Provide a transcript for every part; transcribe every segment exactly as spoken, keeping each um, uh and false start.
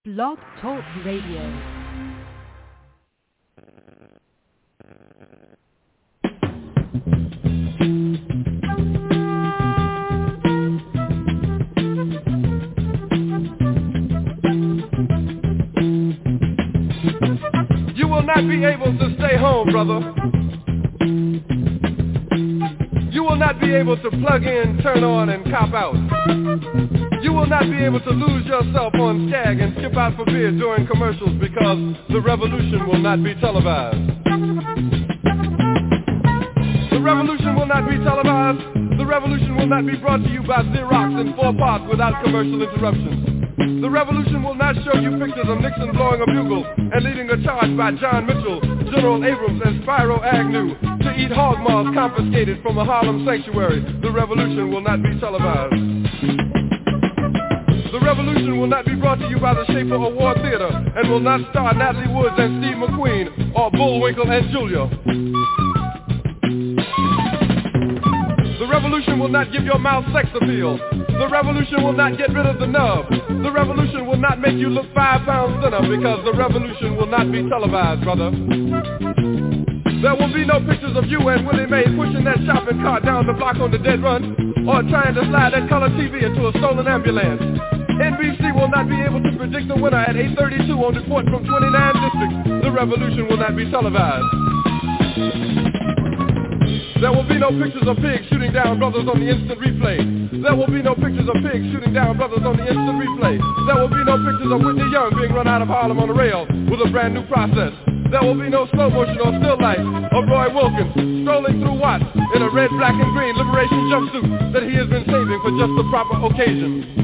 Blog Talk Radio. You will not be able to stay home, brother. You will not be able to plug in, turn on, and cop out. You will not be able to lose yourself on Skag and skip out for beer during commercials because the revolution will not be televised. The revolution will not be televised. The revolution will not be brought to you by Xerox in four parts without commercial interruptions. The revolution will not show you pictures of Nixon blowing a bugle and leading a charge by John Mitchell, General Abrams, and Spyro Agnew to eat hog maws confiscated from a Harlem sanctuary. The revolution will not be televised. The revolution will not be brought to you by the Schaefer Award Theater and will not star Natalie Woods and Steve McQueen or Bullwinkle and Julia. The revolution will not give your mouth sex appeal. The revolution will not get rid of the nub. The revolution will not make you look five pounds thinner because the revolution will not be televised, brother. There will be no pictures of you and Willie Mae pushing that shopping cart down the block on the dead run or trying to slide that color T V into a stolen ambulance. N B C will not be able to predict the winner at eight thirty-two on Report from twenty-nine districts. The revolution will not be televised. There will be no pictures of pigs shooting down brothers on the instant replay. There will be no pictures of pigs shooting down brothers on the instant replay. There will be no pictures of Whitney Young being run out of Harlem on a rail with a brand new process. There will be no slow motion or still life of Roy Wilkins strolling through Watts in a red, black, and green liberation jumpsuit that he has been saving for just the proper occasion.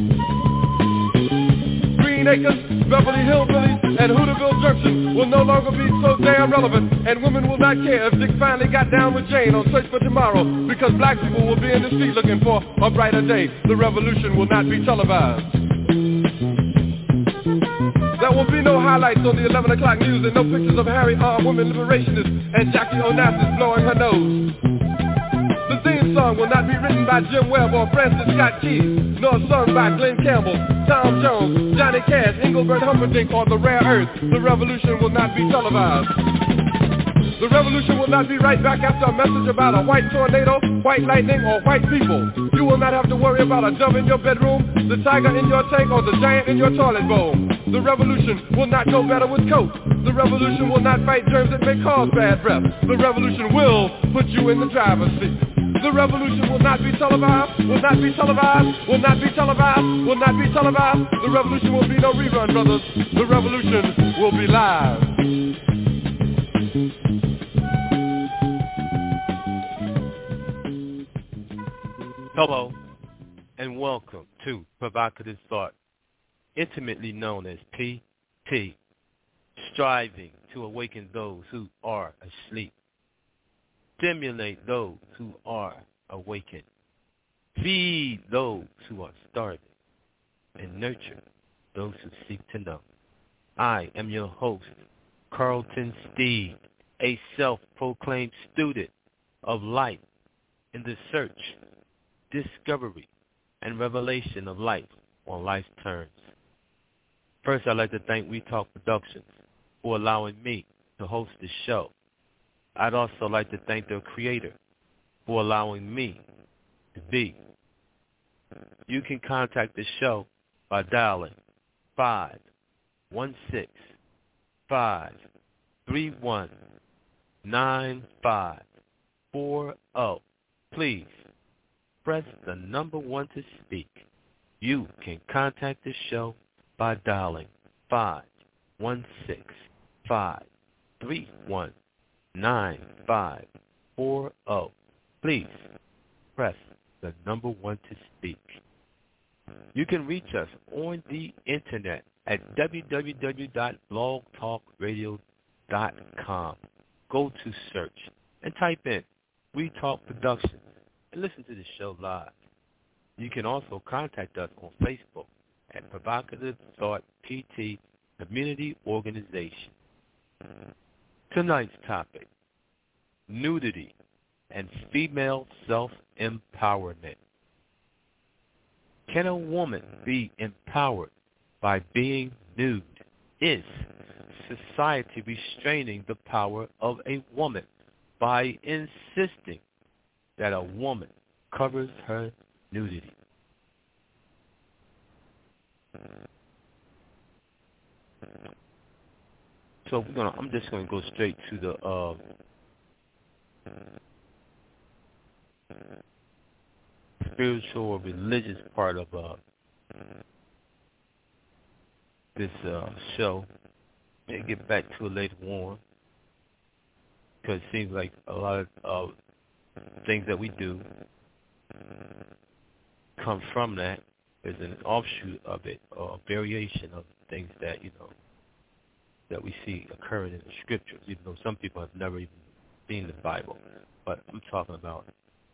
Green Acres, Beverly Hillbillies, and Hooterville Junction will no longer be so damn relevant, and women will not care if Dick finally got down with Jane on Search for Tomorrow, because black people will be in the street looking for a brighter day. The revolution will not be televised. There will be no highlights on the eleven o'clock news and no pictures of Harry armed women liberationists and Jackie Onassis blowing her nose. The theme song will not be written by Jim Webb or Francis Scott Key, nor sung by Glenn Campbell, Tom Jones, Johnny Cash, Engelbert Humperdinck, or The Rare Earth. The revolution will not be televised. The revolution will not be right back after a message about a white tornado, white lightning, or white people. You will not have to worry about a dove in your bedroom, the tiger in your tank, or the giant in your toilet bowl. The revolution will not go better with Coke. The revolution will not fight germs that may cause bad breath. The revolution will put you in the driver's seat. The revolution will not be televised, will not be televised, will not be televised, will not be televised. The revolution will be no rerun, brothers. The revolution will be live. Hello, and welcome to Provocative Thought, intimately known as P T, striving to awaken those who are asleep, stimulate those who are awakened, feed those who are starving, and nurture those who seek to know. I am your host, Carlton Steed, a self-proclaimed student of life in the search, discovery, and revelation of life on life's terms. First, I'd like to thank We Talk Productions for allowing me to host the show. I'd also like to thank their creator for allowing me to be. You can contact the show by dialing five one six, five three one, nine five four zero. Please press the number one to speak. You can contact the show by dialing five one six, five three one, nine five four zero. Please press the number one to speak. You can reach us on the internet at w w w dot blog talk radio dot com. Go to search and type in We Talk Productions and listen to the show live. You can also contact us on Facebook at Provocative Thought P T Community Organization. Tonight's topic, nudity and female self-empowerment. Can a woman be empowered by being nude? is society restraining the power of a woman by insisting that a woman covers her nudity? So we're gonna. I'm just gonna go straight to the uh, spiritual or religious part of uh, this uh, show. And get back to it later on, because it seems like a lot of uh, things that we do come from that. There's an offshoot of it, or a variation of things that you know that we see occurring in the scriptures, even though some people have never even seen the Bible. But I'm talking about,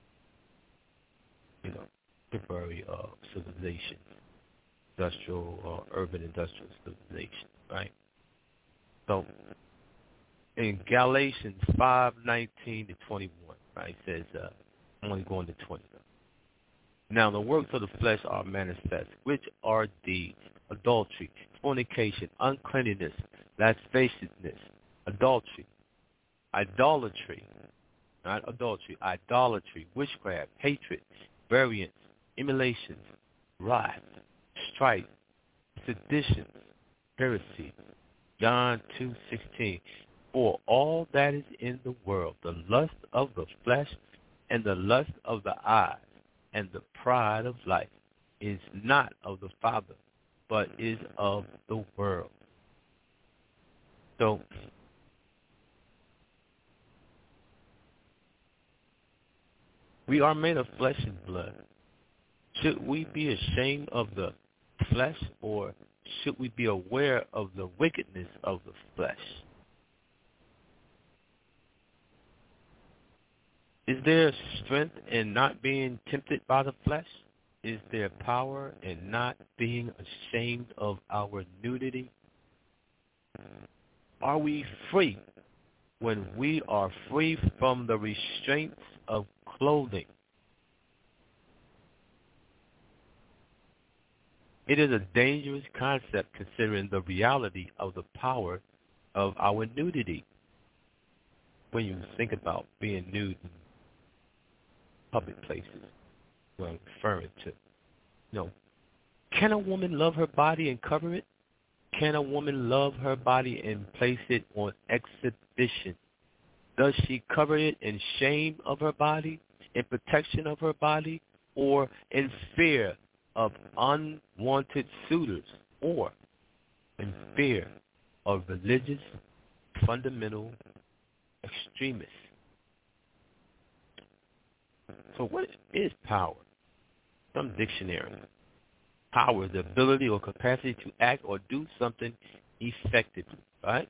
you know, contemporary uh, civilization, industrial or urban industrial civilization, right? So in Galatians five nineteen to twenty-one, right, it says, uh, I'm only going to twenty. Now the works of the flesh are manifest, which are deeds: adultery, fornication, uncleanness, lasciviousness, adultery, idolatry, not adultery, idolatry, witchcraft, hatred, variance, emulations, wrath, strife, seditions, heresy. John two sixteen. For all that is in the world, the lust of the flesh and the lust of the eyes and the pride of life is not of the Father, but is of the world. So we are made of flesh and blood. Should we be ashamed of the flesh, or should we be aware of the wickedness of the flesh? Is there strength in not being tempted by the flesh? Is there power in not being ashamed of our nudity? Are we free when we are free from the restraints of clothing? It is a dangerous concept considering the reality of the power of our nudity. When you think about being nude in public places, what I'm referring to, you know, can a woman love her body and cover it? Can a woman love her body and place it on exhibition? Does she cover it in shame of her body, in protection of her body, or in fear of unwanted suitors, or in fear of religious fundamental extremists? So what is power? Some dictionary. Power is the ability or capacity to act or do something effectively, right?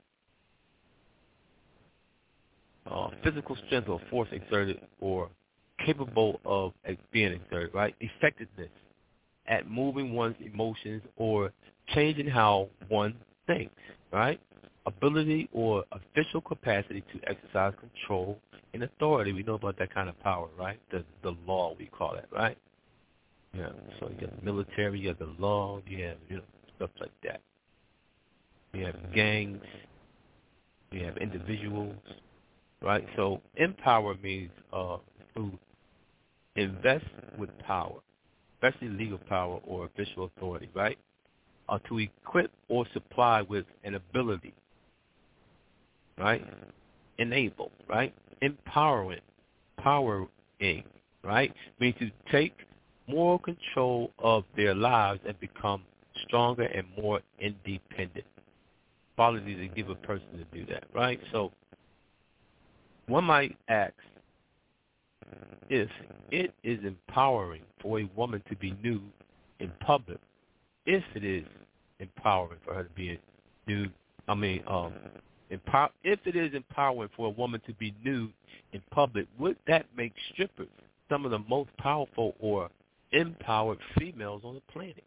Uh, physical strength or force exerted or capable of being exerted, right? Effectiveness at moving one's emotions or changing how one thinks, right? Ability or official capacity to exercise control and authority. We know about that kind of power, right? The the law, we call it, right? Yeah. So you have the military, you have the law, you have, you know, stuff like that. You have gangs, you have individuals, right? So empower means uh, to invest with power, especially legal power or official authority, right? Or to equip or supply with an ability, right? Enable, right? Empowering, powering, right? Means to take moral control of their lives and become stronger and more independent. Qualities that give a person to do that, right? So one might ask if it is empowering for a woman to be nude in public, if it is empowering for her to be nude, I mean, um, empower, if it is empowering for a woman to be nude in public, would that make strippers some of the most powerful or empowered females on the planet?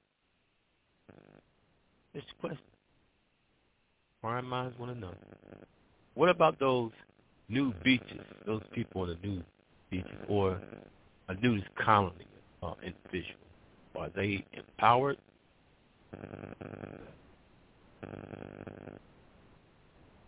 It's a question. Inquiring minds want to know. What about those nude beaches, those people on the nude beaches, or a nudist colony uh, individual? Are they empowered?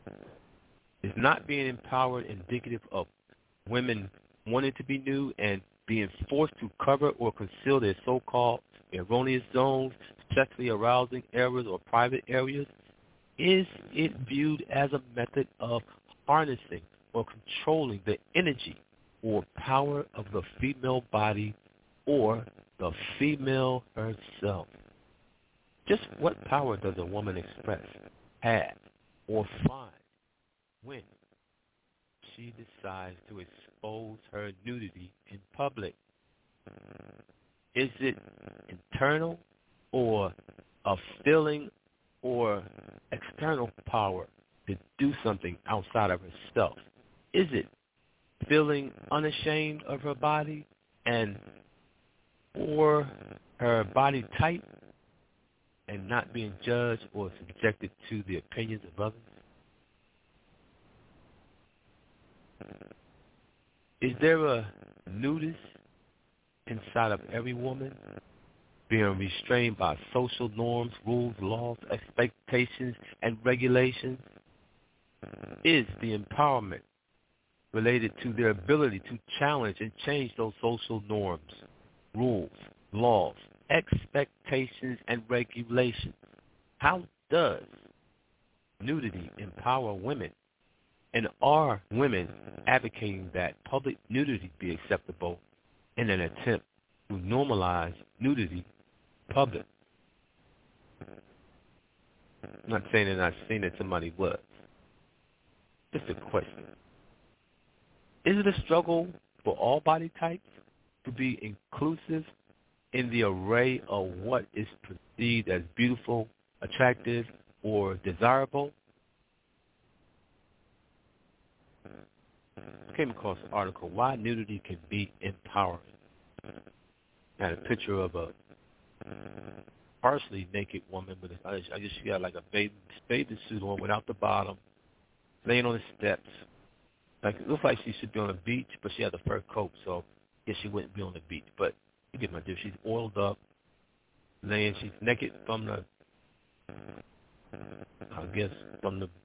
Is not being empowered indicative of women wanting to be nude and being forced to cover or conceal their so-called erroneous zones, sexually arousing areas or private areas? Is it viewed as a method of harnessing or controlling the energy or power of the female body or the female herself? Just what power does a woman express, have, or find when she decides to expose her nudity in public? Is it internal or a feeling or external power to do something outside of herself? Is it feeling unashamed of her body and or her body type and not being judged or subjected to the opinions of others? Is there a nudist inside of every woman being restrained by social norms, rules, laws, expectations, and regulations? Is the empowerment related to their ability to challenge and change those social norms, rules, laws, expectations, and regulations? How does nudity empower women? And are women advocating that public nudity be acceptable in an attempt to normalize nudity in public? I'm not saying that I've seen that somebody was. Just a question. Is it a struggle for all body types to be inclusive in the array of what is perceived as beautiful, attractive, or desirable? I came across an article, Why Nudity Can Be Empowering. Had a picture of a partially naked woman with a, I guess she got like a bathing, bathing suit on without the bottom, laying on the steps. Like it looks like she should be on a beach, but she has a fur coat, so I guess she wouldn't be on the beach. But you get my drift. She's oiled up, laying. She's naked from the, I guess from the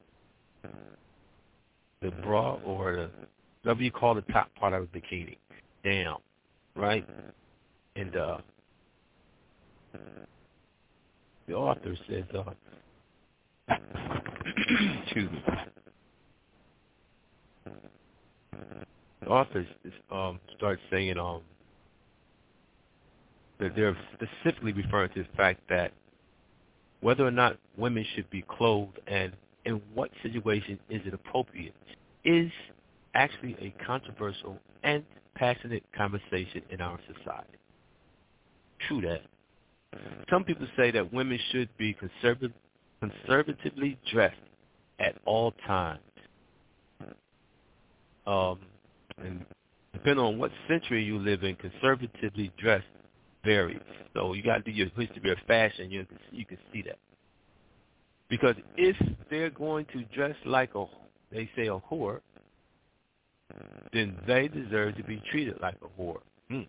the bra or the whatever you call the top part of the bikini down, right? And uh, the author says, uh, excuse me. The author um, starts saying um, that they're specifically referring to the fact that whether or not women should be clothed and in what situation is it appropriate is actually a controversial and passionate conversation in our society. True that. Some people say that women should be conservative, conservatively dressed at all times. Um, and depending on what century you live in, conservatively dressed varies. So you got to do your history of fashion. You can, you can see that. Because if they're going to dress like a, they say a whore, then they deserve to be treated like a whore. Hmm.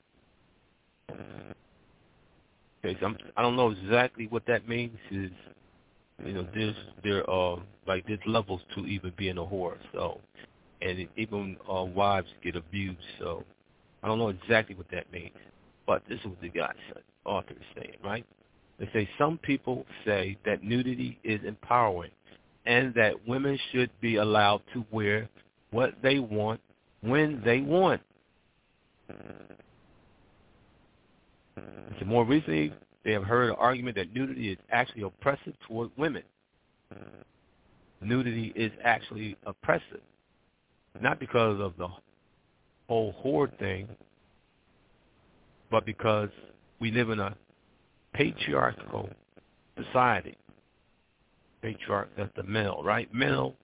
Okay, so I'm, I don't know exactly what that means. Is you know, there's there uh like there's levels to even being a whore. So, and it, even uh, wives get abused. So, I don't know exactly what that means. But this is what the guy said, author is saying, right? They say some people say that nudity is empowering and that women should be allowed to wear what they want when they want. So more recently, they have heard an argument that nudity is actually oppressive toward women. Nudity is actually oppressive, not because of the whole whore thing, but because we live in a patriarchal society. Patriarch, that's the male, right? Male.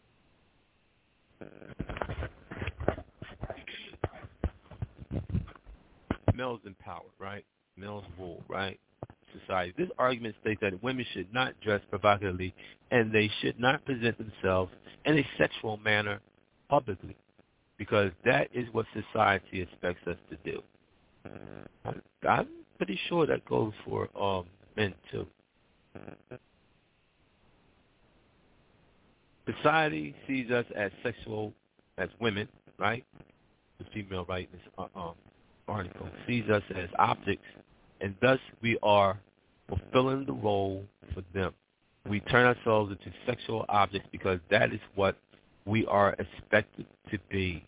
Male's in power, right? Male's rule, right? Society. This argument states that women should not dress provocatively and they should not present themselves in a sexual manner publicly because that is what society expects us to do. I'm pretty sure that goes for um, men too. Society sees us as sexual, as women, right? The female writing this uh, um, article sees us as objects, and thus we are fulfilling the role for them. We turn ourselves into sexual objects because that is what we are expected to be.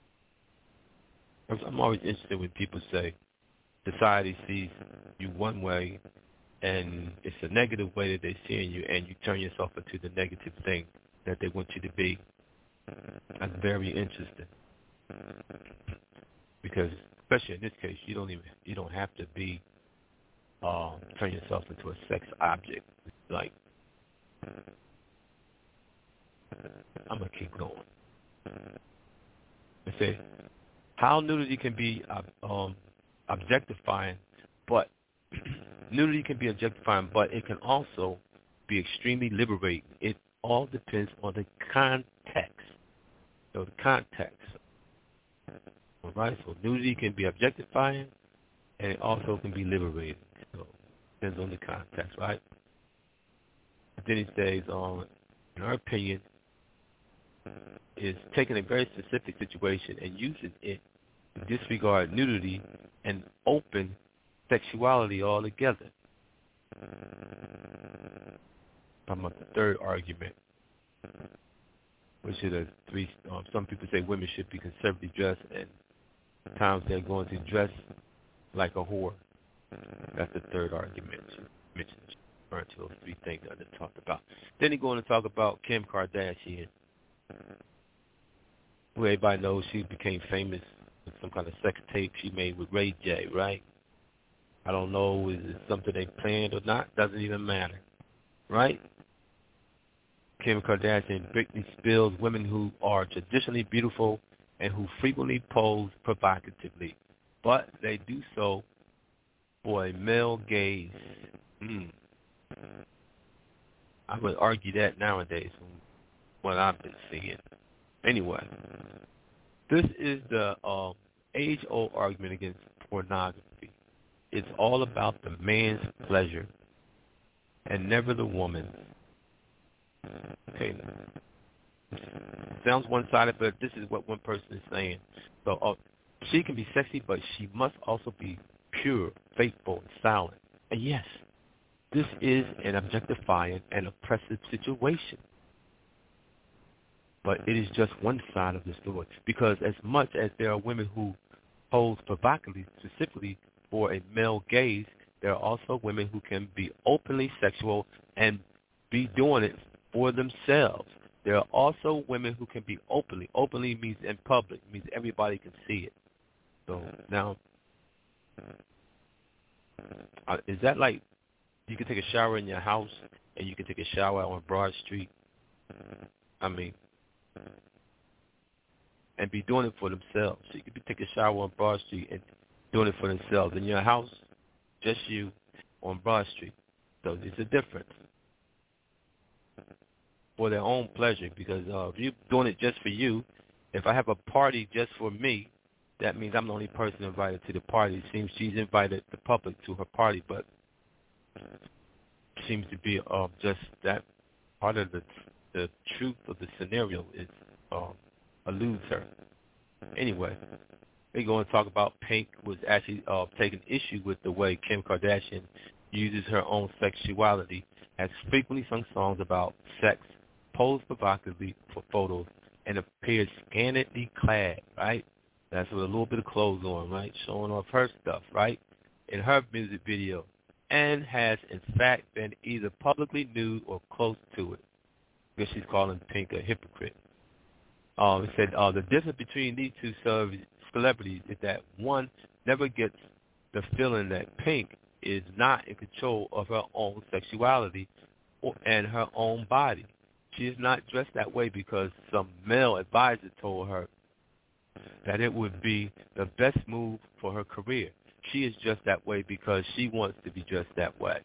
I'm always interested when people say society sees you one way, and it's a negative way that they see you, and you turn yourself into the negative thing that they want you to be. That's very interesting, because especially in this case, you don't even you don't have to be um, turn yourself into a sex object. Like, I'm gonna keep going. I say how nudity can be um, objectifying, but nudity can be objectifying, but it can also be extremely liberating. It all depends on the context. So the context. All right. So nudity can be objectifying, and it also can be liberating. So it depends on the context, right? And then he says, um, in our opinion, is taking a very specific situation and using it to disregard nudity and open sexuality altogether. Talking about the third argument, which is a three. Um, some people say women should be conservatively dressed, and times they're going to dress like a whore. That's the third argument. Mentioned referring to those three things that I talked about. Then he's going to talk about Kim Kardashian, who everybody knows she became famous with some kind of sex tape she made with Ray J, right? I don't know, is it something they planned or not? Doesn't even matter, right? Kim Kardashian, Britney Spears, women who are traditionally beautiful and who frequently pose provocatively, but they do so for a male gaze. Mm. I would argue that nowadays from what I've been seeing. Anyway, this is the uh, age-old argument against pornography. It's all about the man's pleasure and never the woman's. Okay, sounds one-sided, but this is what one person is saying. So uh, she can be sexy, but she must also be pure, faithful, and silent. And yes, this is an objectifying and oppressive situation. But it is just one side of the story, because as much as there are women who pose provocatively, specifically for a male gaze, there are also women who can be openly sexual and be doing it for themselves. There are also women who can be openly. Openly means in public, means everybody can see it. So now, uh, is that like you can take a shower in your house and you can take a shower on Broad Street? I mean, and be doing it for themselves. So you could be taking a shower on Broad Street and doing it for themselves. In your house, just you on Broad Street. So there's a difference. For their own pleasure, because uh, if you're doing it just for you, if I have a party just for me, that means I'm the only person invited to the party. It seems she's invited the public to her party, but seems to be uh, just that part of the the truth of the scenario is um, eludes her. Anyway, they're going to talk about Pink was actually uh, taking issue with the way Kim Kardashian uses her own sexuality, has frequently sung songs about sex, posed provocatively for photos, and appeared scantily clad, right? That's with a little bit of clothes on, right? Showing off her stuff, right? In her music video, and has in fact been either publicly nude or close to it. Because she's calling Pink a hypocrite. Um, it said uh, the difference between these two celebrities is that one never gets the feeling that Pink is not in control of her own sexuality or, and her own body. She is not dressed that way because some male advisor told her that it would be the best move for her career. She is dressed that way because she wants to be dressed that way.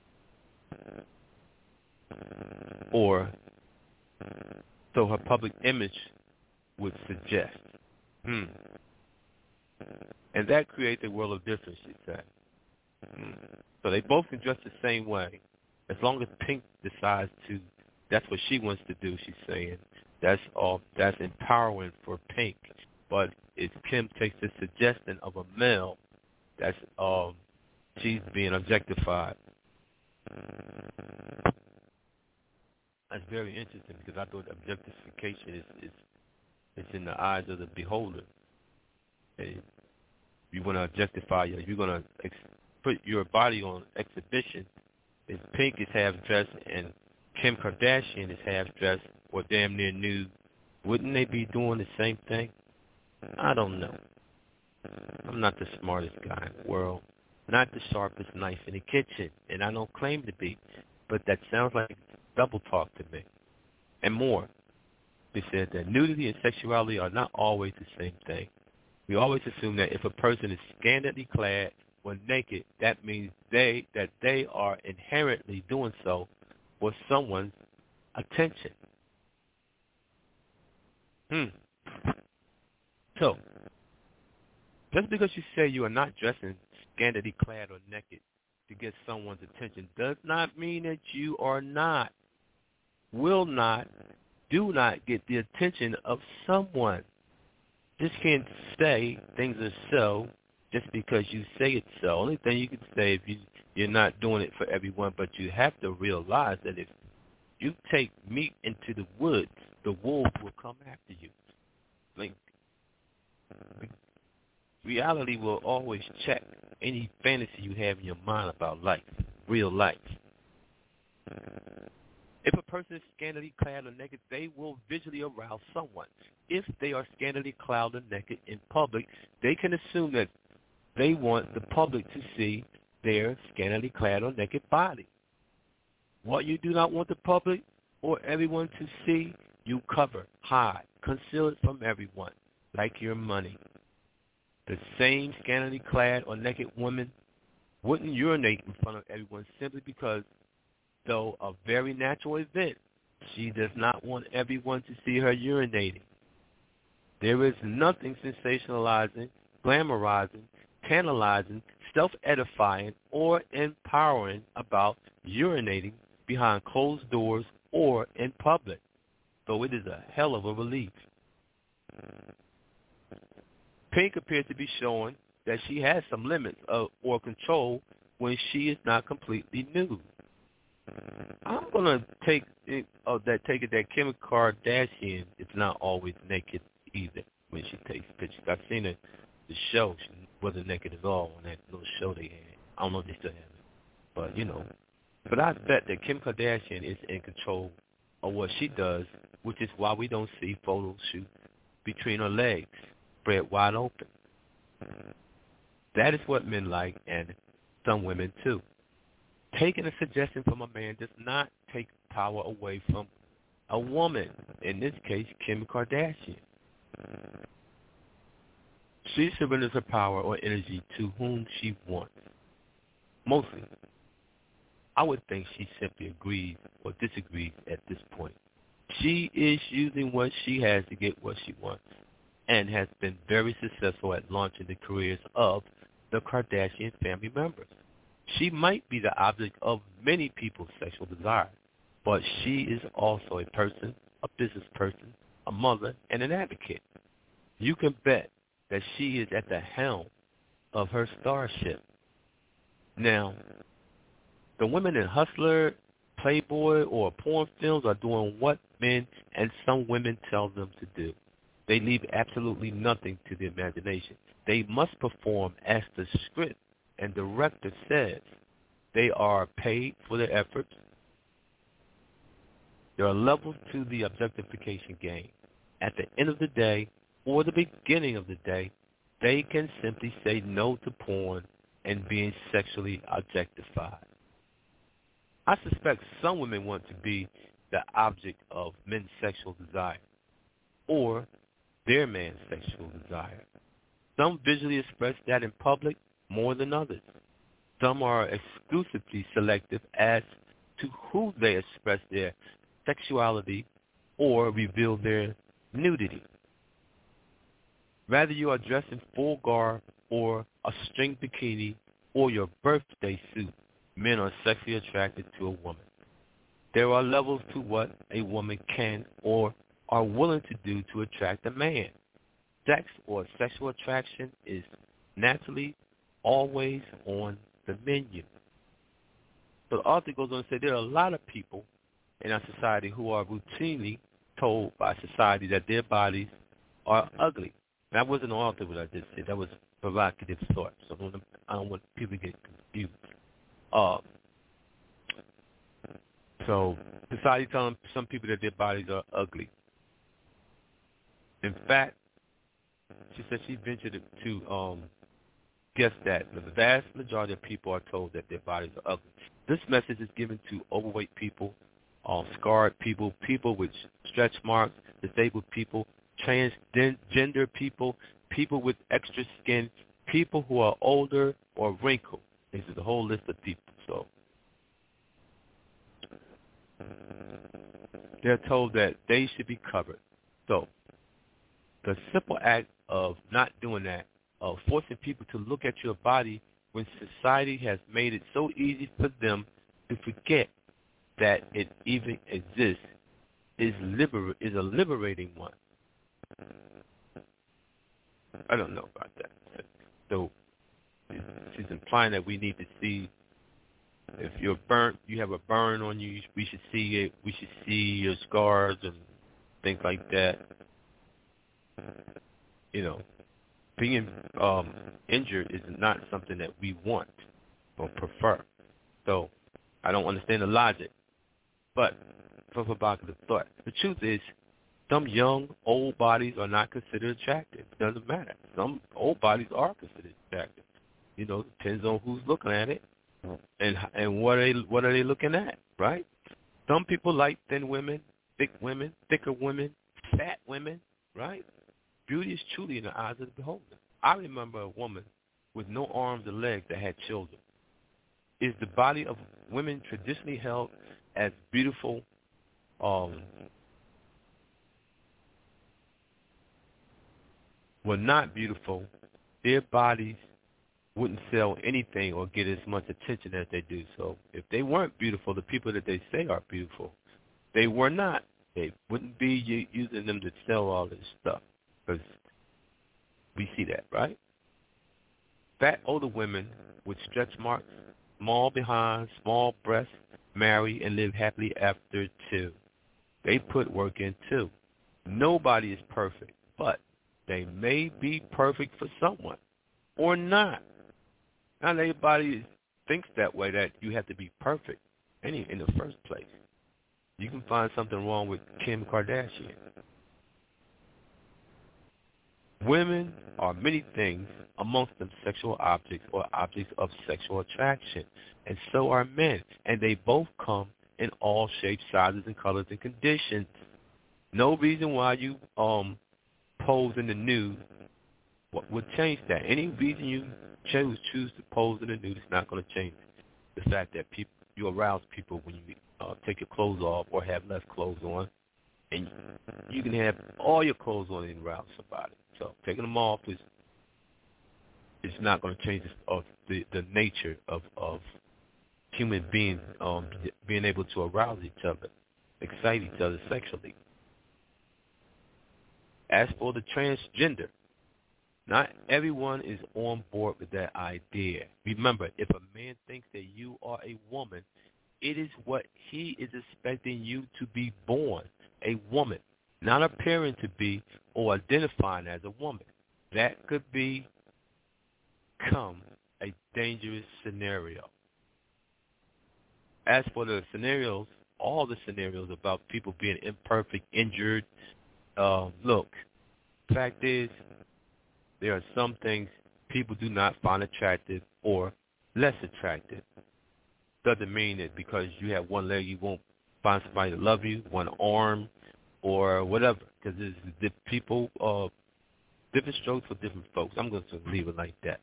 Or so her public image would suggest. Hmm. And that creates a world of difference, she said. Hmm. So they both can dress the same way as long as Pink decides to That's what she wants to do, she's saying. That's all. That's empowering for Pink. But if Kim takes the suggestion of a male, that's um, she's being objectified. That's very interesting because I thought objectification is is, is in the eyes of the beholder. Hey, you want to objectify you. You're going to ex- put your body on exhibition. If Pink is half dressed and Kim Kardashian is half dressed or damn near nude, wouldn't they be doing the same thing? I don't know. I'm not the smartest guy in the world, not the sharpest knife in the kitchen, and I don't claim to be, but that sounds like double talk to me. And more, they said that nudity and sexuality are not always the same thing. We always assume that if a person is scantily clad or naked, that means they that they are inherently doing so for someone's attention. Hmm. So, just because you say you are not dressing scantily clad or naked to get someone's attention does not mean that you are not, will not, do not get the attention of someone. Just can't say things are so just because you say it's so. Only thing you can say if you, you're not doing it for everyone, but you have to realize that if you take meat into the woods, the wolves will come after you. Like, reality will always check any fantasy you have in your mind about life, real life. If a person is scantily clad or naked, they will visually arouse someone. If they are scantily clad or naked in public, they can assume that they want the public to see their scantily clad or naked body. What you do not want the public or everyone to see, you cover, hide, conceal it from everyone, like your money. The same scantily clad or naked woman wouldn't urinate in front of everyone simply because, though a very natural event, she does not want everyone to see her urinating. There is nothing sensationalizing, glamorizing, tantalizing, self-edifying, or empowering about urinating behind closed doors or in public, though it is a hell of a relief. Pink appears to be showing that she has some limits of, or control when she is not completely nude. I'm gonna take it, uh, that take it that Kim Kardashian is not always naked either when she takes pictures. I've seen it, the show. She wasn't naked at all on that little show they had. I don't know if they still have it, but you know. But I bet that Kim Kardashian is in control of what she does, which is why we don't see photo shoots between her legs spread wide open. That is what men like, and some women too. Taking a suggestion from a man does not take power away from a woman, in this case, Kim Kardashian. She surrenders her power or energy to whom she wants. Mostly, I would think she simply agrees or disagrees at this point. She is using what she has to get what she wants and has been very successful at launching the careers of the Kardashian family members. She might be the object of many people's sexual desire, but she is also a person, a business person, a mother, and an advocate. You can bet that she is at the helm of her starship. Now, the women in Hustler, Playboy, or porn films are doing what men and some women tell them to do. They leave absolutely nothing to the imagination. They must perform as the script and director says. They are paid for their efforts. There are levels to the objectification game. At the end of the day, or the beginning of the day, they can simply say no to porn and being sexually objectified. I suspect some women want to be the object of men's sexual desire or their man's sexual desire. Some visually express that in public more than others. Some are exclusively selective as to who they express their sexuality or reveal their nudity. Whether you are dressed in full garb or a string bikini or your birthday suit, men are sexually attracted to a woman. There are levels to what a woman can or are willing to do to attract a man. Sex or sexual attraction is naturally always on the menu. So the author goes on to say there are a lot of people in our society who are routinely told by society that their bodies are ugly. That wasn't the author what I just said. That was provocative thought. So I don't want, I don't want people to get confused. Uh, so society telling some people that their bodies are ugly. In fact, she said she ventured to um, guess that the vast majority of people are told that their bodies are ugly. This message is given to overweight people, um, scarred people, people with stretch marks, disabled people, transgender people, people with extra skin, people who are older or wrinkled. This is a whole list of people. So they're told that they should be covered. So the simple act of not doing that, of forcing people to look at your body when society has made it so easy for them to forget that it even exists, is liber- is a liberating one. I don't know about that. So she's implying that we need to see if you're burnt, you have a burn on you, we should see it. We should see your scars and things like that. You know, being um, injured is not something that we want or prefer. So I don't understand the logic. But for provocative thought, the truth is some young, old bodies are not considered attractive. It doesn't matter. Some old bodies are considered attractive. You know, it depends on who's looking at it and and what are they what are they looking at, right? Some people like thin women, thick women, thicker women, fat women, right? Beauty is truly in the eyes of the beholder. I remember a woman with no arms or legs that had children. Is the body of women traditionally held as beautiful? Um, were not beautiful, their bodies wouldn't sell anything or get as much attention as they do. So if they weren't beautiful, the people that they say are beautiful, they were not. They wouldn't be using them to sell all this stuff because we see that, right? Fat older women with stretch marks, small behinds, small breasts, marry and live happily after too. They put work in too. Nobody is perfect, but they may be perfect for someone or not. Not everybody thinks that way, that you have to be perfect any in the first place. You can find something wrong with Kim Kardashian. Women are many things, amongst them sexual objects or objects of sexual attraction, and so are men, and they both come in all shapes, sizes, and colors and conditions. No reason why you um pose in the nude would change that. Any reason you choose choose to pose in the nude is not going to change the fact that people you arouse people when you uh, take your clothes off or have less clothes on, and you can have all your clothes on and arouse somebody. So taking them off is is not going to change the, uh, the the nature of of human beings um, being able to arouse each other, excite each other sexually. As for the transgender, not everyone is on board with that idea. Remember, if a man thinks that you are a woman, it is what he is expecting you to be born, a woman, not appearing to be or identifying as a woman. That could be, become a dangerous scenario. As for the scenarios, all the scenarios about people being imperfect, injured, uh, look, fact is, there are some things people do not find attractive or less attractive. Doesn't mean that because you have one leg you won't find somebody to love you, one arm, or whatever. Because it's the people, uh, different strokes for different folks. I'm going to leave it like that.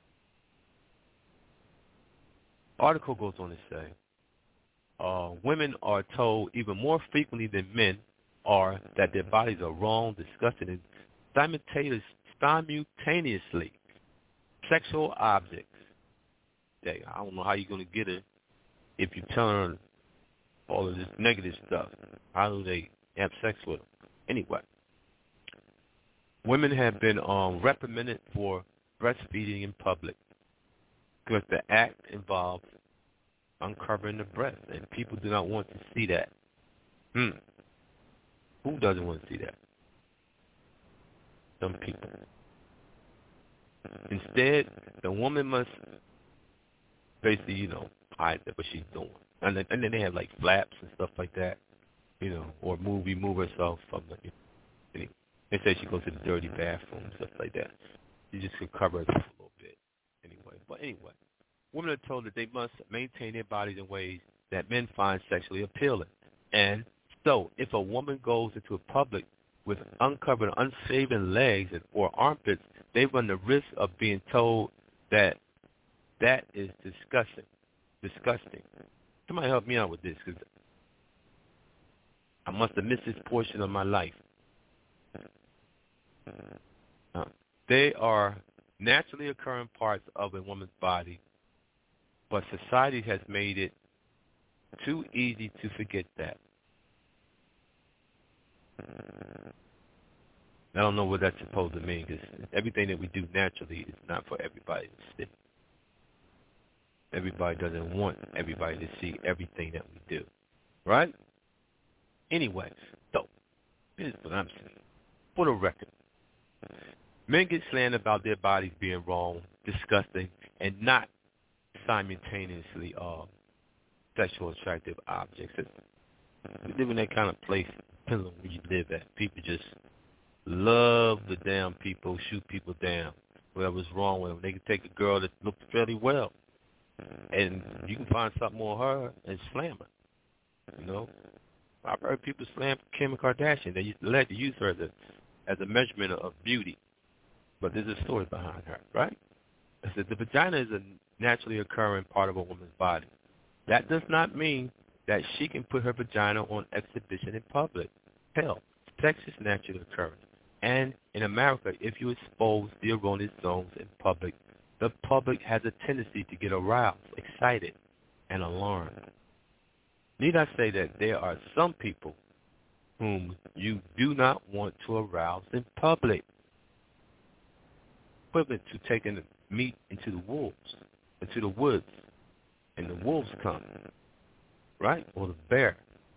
Article goes on to say, uh, women are told even more frequently than men are that their bodies are wrong, disgusting, and simultaneous, simultaneously sexual objects. I don't know how you're going to get it if you turn all of this negative stuff. How do they have sex with them? Anyway, women have been um, reprimanded for breastfeeding in public because the act involves uncovering the breast, and people do not want to see that. Hmm. Who doesn't want to see that? Some people. Instead, the woman must basically, you know, hide what she's doing. And then, and then they have, like, flaps and stuff like that, you know, or move, remove herself from the, you know, they say she goes to the dirty bathroom and stuff like that. She just could cover herself a little bit anyway. But anyway, women are told that they must maintain their bodies in ways that men find sexually appealing. And so if a woman goes into a public with uncovered, unshaven legs and, or armpits, they run the risk of being told that that is disgusting. Disgusting. Somebody help me out with this, because I must have missed this portion of my life. Uh, they are naturally occurring parts of a woman's body, but society has made it too easy to forget that. I don't know what that's supposed to mean, because everything that we do naturally is not for everybody to see. Everybody doesn't want everybody to see everything that we do, right? Anyway, so here's what I'm saying. For the record, men get slandered about their bodies being wrong, disgusting, and not simultaneously uh, sexual attractive objects. We live in that kind of place, depends on where you live at. People just love the damn people, shoot people down, whatever's wrong with them. They can take a girl that looks fairly well, and you can find something on her and slam her. You know, I've heard people slam Kim Kardashian. They used to like to use her as a, as a measurement of beauty, but there's a story behind her, right? I said the vagina is a naturally occurring part of a woman's body. That does not mean that she can put her vagina on exhibition in public. Hell, sex is naturally occurring. And in America, if you expose the erroneous zones in public, the public has a tendency to get aroused, excited, and alarmed. Need I say that there are some people whom you do not want to arouse in public, equivalent to taking the meat into the wolves, into the woods, and the wolves come, right? Or the bear.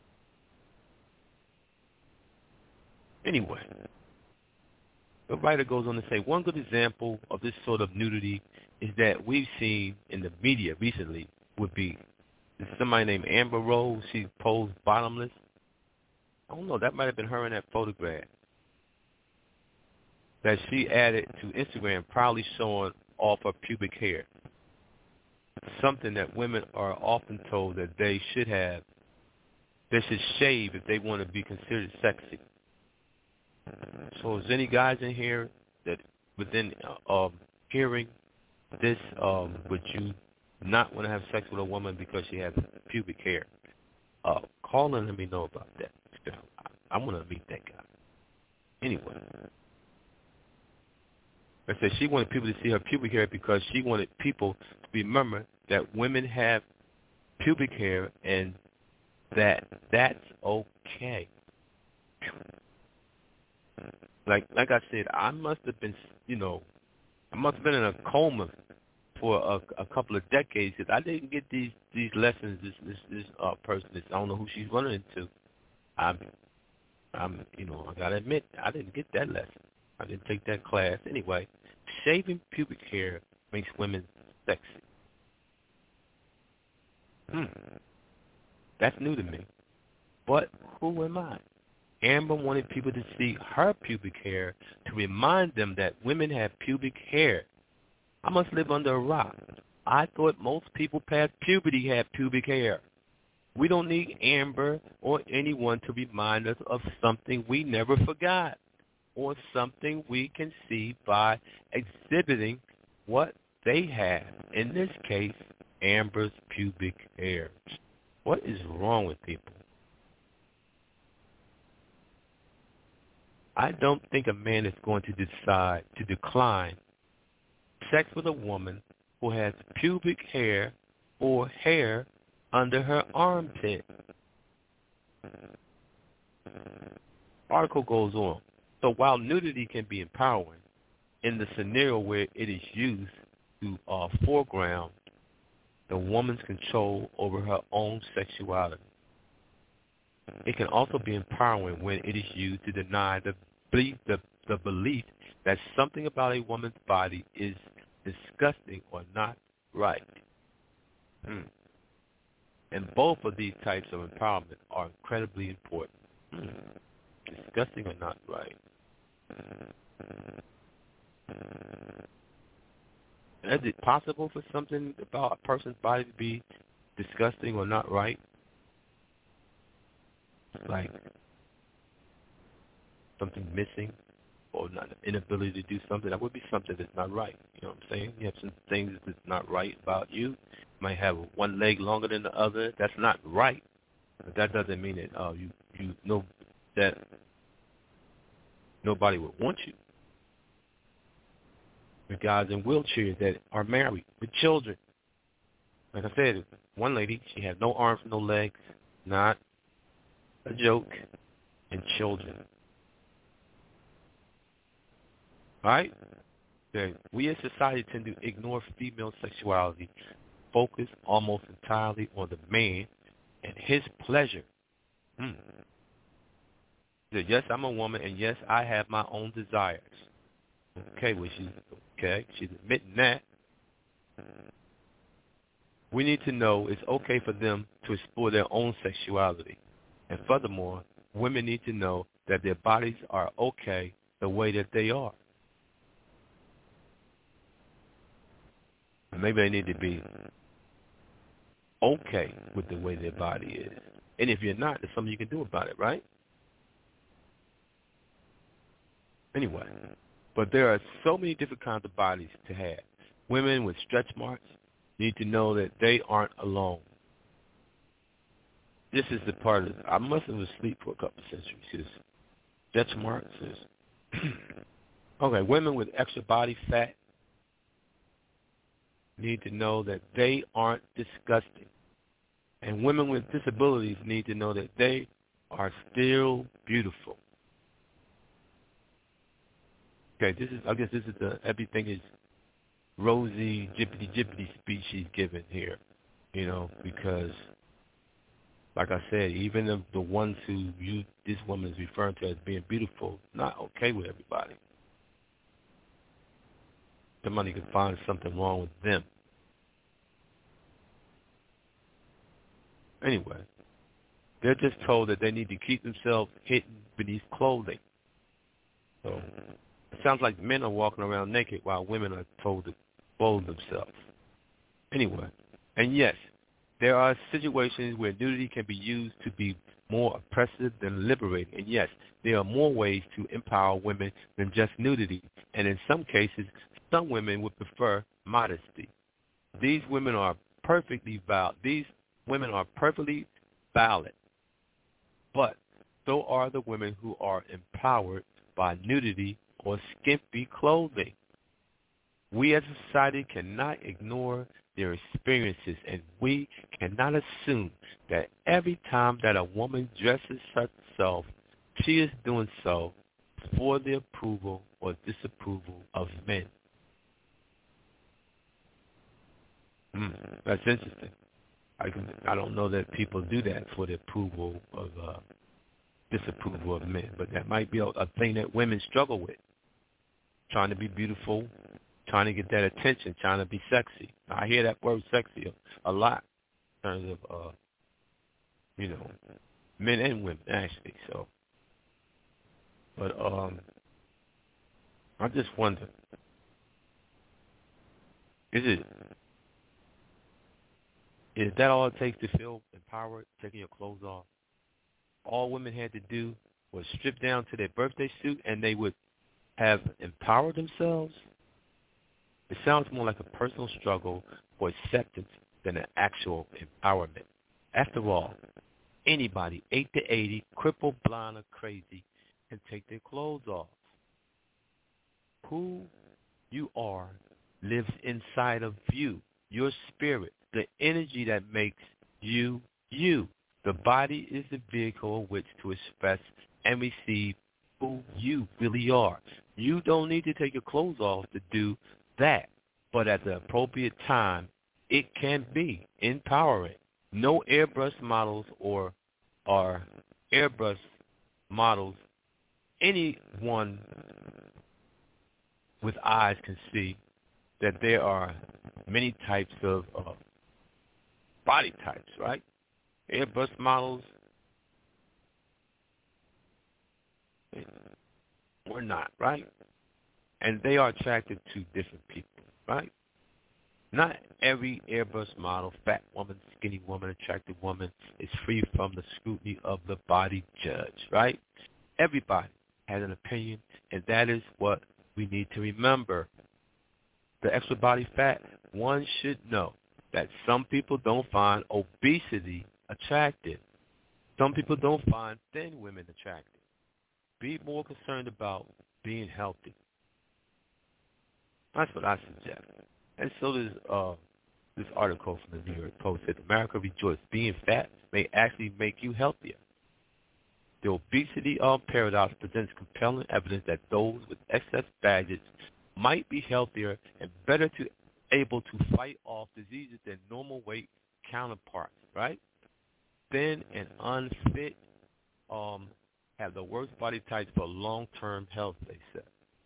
Anyway, the writer goes on to say, one good example of this sort of nudity is that we've seen in the media recently would be somebody named Amber Rose. She posed bottomless. I don't know, that might have been her in that photograph that she added to Instagram, proudly showing off her pubic hair. Something that women are often told that they should have, they should shave if they want to be considered sexy. So is any guys in here that within uh, um, hearing this, um, would you not want to have sex with a woman because she has pubic hair? Uh, call and let me know about that. I, I want to meet that guy. Anyway, I said she wanted people to see her pubic hair because she wanted people to remember that women have pubic hair and that that's okay. Like like I said, I must have been, you know, I must have been in a coma for a, a couple of decades because I didn't get these these lessons. This this this uh, person, this, I don't know who she's running into. I'm, I'm, you know, I gotta admit, I didn't get that lesson. I didn't take that class. Anyway, shaving pubic hair makes women sexy. Hmm, that's new to me. But who am I? Amber wanted people to see her pubic hair to remind them that women have pubic hair. I must live under a rock. I thought most people past puberty had pubic hair. We don't need Amber or anyone to remind us of something we never forgot or something we can see by exhibiting what they have. In this case, Amber's pubic hair. What is wrong with people? I don't think a man is going to decide to decline sex with a woman who has pubic hair or hair under her armpit. Article goes on. So while nudity can be empowering, in the scenario where it is used to uh, foreground the woman's control over her own sexuality, it can also be empowering when it is used to deny the belief, the, the belief that something about a woman's body is disgusting or not right. Hmm. And both of these types of empowerment are incredibly important. Hmm. Disgusting or not right. Is it possible for something about a person's body to be disgusting or not right? Like something missing or not an inability to do something? That would be something that's not right. You know what I'm saying? You have some things that's not right about you. You might have one leg longer than the other. That's not right. But that doesn't mean that uh, you you know that nobody would want you. The guys in wheelchairs that are married with children. Like I said, one lady, she had no arms, no legs, not a joke, and children. Right? That we as society tend to ignore female sexuality, focus almost entirely on the man and his pleasure. Hmm. That yes, I'm a woman, and yes, I have my own desires. Okay, well, she's okay. She's admitting that. We need to know it's okay for them to explore their own sexuality. And furthermore, women need to know that their bodies are okay the way that they are. Maybe they need to be okay with the way their body is. And if you're not, there's something you can do about it, right? Anyway, but there are so many different kinds of bodies to have. Women with stretch marks need to know that they aren't alone. This is the part of, I must have been asleep for a couple of centuries. This stretch marks is, okay, women with extra body fat need to know that they aren't disgusting. And women with disabilities need to know that they are still beautiful. Okay, this is, I guess this is the, everything is rosy, jippity jippity speech she's given here, you know, because, like I said, even the, the ones who you, this woman is referring to as being beautiful, not okay with everybody. Somebody could find something wrong with them. Anyway, they're just told that they need to keep themselves hidden beneath clothing. So it sounds like men are walking around naked while women are told to clothe themselves. Anyway, and yes, there are situations where nudity can be used to be more oppressive than liberating. And yes, there are more ways to empower women than just nudity. And in some cases, some women would prefer modesty. These women are perfectly valid. These women are perfectly valid. But so are the women who are empowered by nudity or skimpy clothing. We as a society cannot ignore their experiences, and we cannot assume that every time that a woman dresses herself, she is doing so for the approval or disapproval of men. Mm, that's interesting. I, can, I don't know that people do that for the approval of uh, disapproval of men, but that might be a, a thing that women struggle with, trying to be beautiful, trying to get that attention, trying to be sexy. I hear that word sexy a, a lot in terms of, uh, you know, men and women, actually. So, but um, I just wonder, is it, is that all it takes to feel empowered, taking your clothes off? All women had to do was strip down to their birthday suit and they would have empowered themselves? It sounds more like a personal struggle for acceptance than an actual empowerment. After all, anybody, eight to eighty, crippled, blind, or crazy, can take their clothes off. Who you are lives inside of you, your spirit, the energy that makes you, you. The body is the vehicle in which to express and receive who you really are. You don't need to take your clothes off to do that, but at the appropriate time, it can be empowering. No airbrush models or or airbrush models, anyone with eyes can see that there are many types of uh, body types, right? Airbrush models or not, right? And they are attracted to different people, right? Not every airbrush model, fat woman, skinny woman, attractive woman, is free from the scrutiny of the body judge, right? Everybody has an opinion, and that is what we need to remember. The extra body fat, one should know that some people don't find obesity attractive. Some people don't find thin women attractive. Be more concerned about being healthy. That's what I suggest. And so does uh, this article from the New York Post said, America rejoice. Being fat may actually make you healthier. The obesity um, paradox presents compelling evidence that those with excess baggage might be healthier and better to able to fight off diseases than normal weight counterparts, right? Thin and unfit um, have the worst body types for long-term health, they said.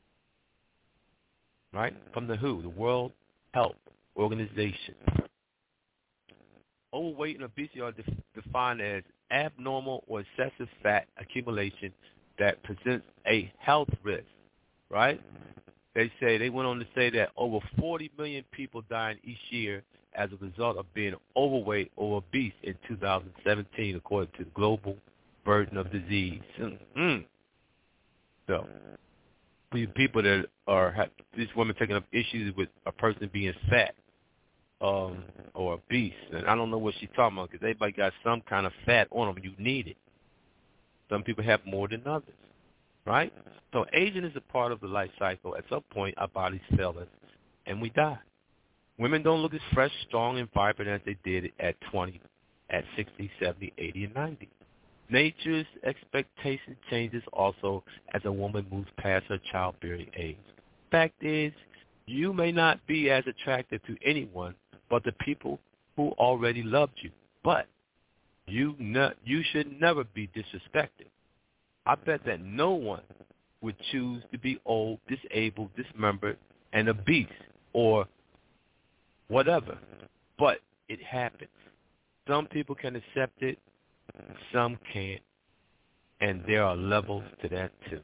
Right? From the W H O, the World Health Organization. Overweight and obesity are def- defined as abnormal or excessive fat accumulation that presents a health risk, right? They say, they went on to say that over forty million people died each year as a result of being overweight or obese in two thousand seventeen, according to the Global Burden of Disease. Mm-hmm. So, for you people that are, have, these women taking up issues with a person being fat um, or obese, and I don't know what she's talking about because everybody got some kind of fat on them. You need it. Some people have more than others, right? So aging is a part of the life cycle. At some point, our bodies fail us, and we die. Women don't look as fresh, strong, and vibrant as they did at twenty, at sixty, seventy, eighty, and ninety. Nature's expectation changes also as a woman moves past her childbearing age. Fact is, you may not be as attractive to anyone but the people who already loved you. But you ne- you should never be disrespected. I bet that no one would choose to be old, disabled, dismembered, and obese, or whatever. But it happens. Some people can accept it, some can't, and there are levels to that too.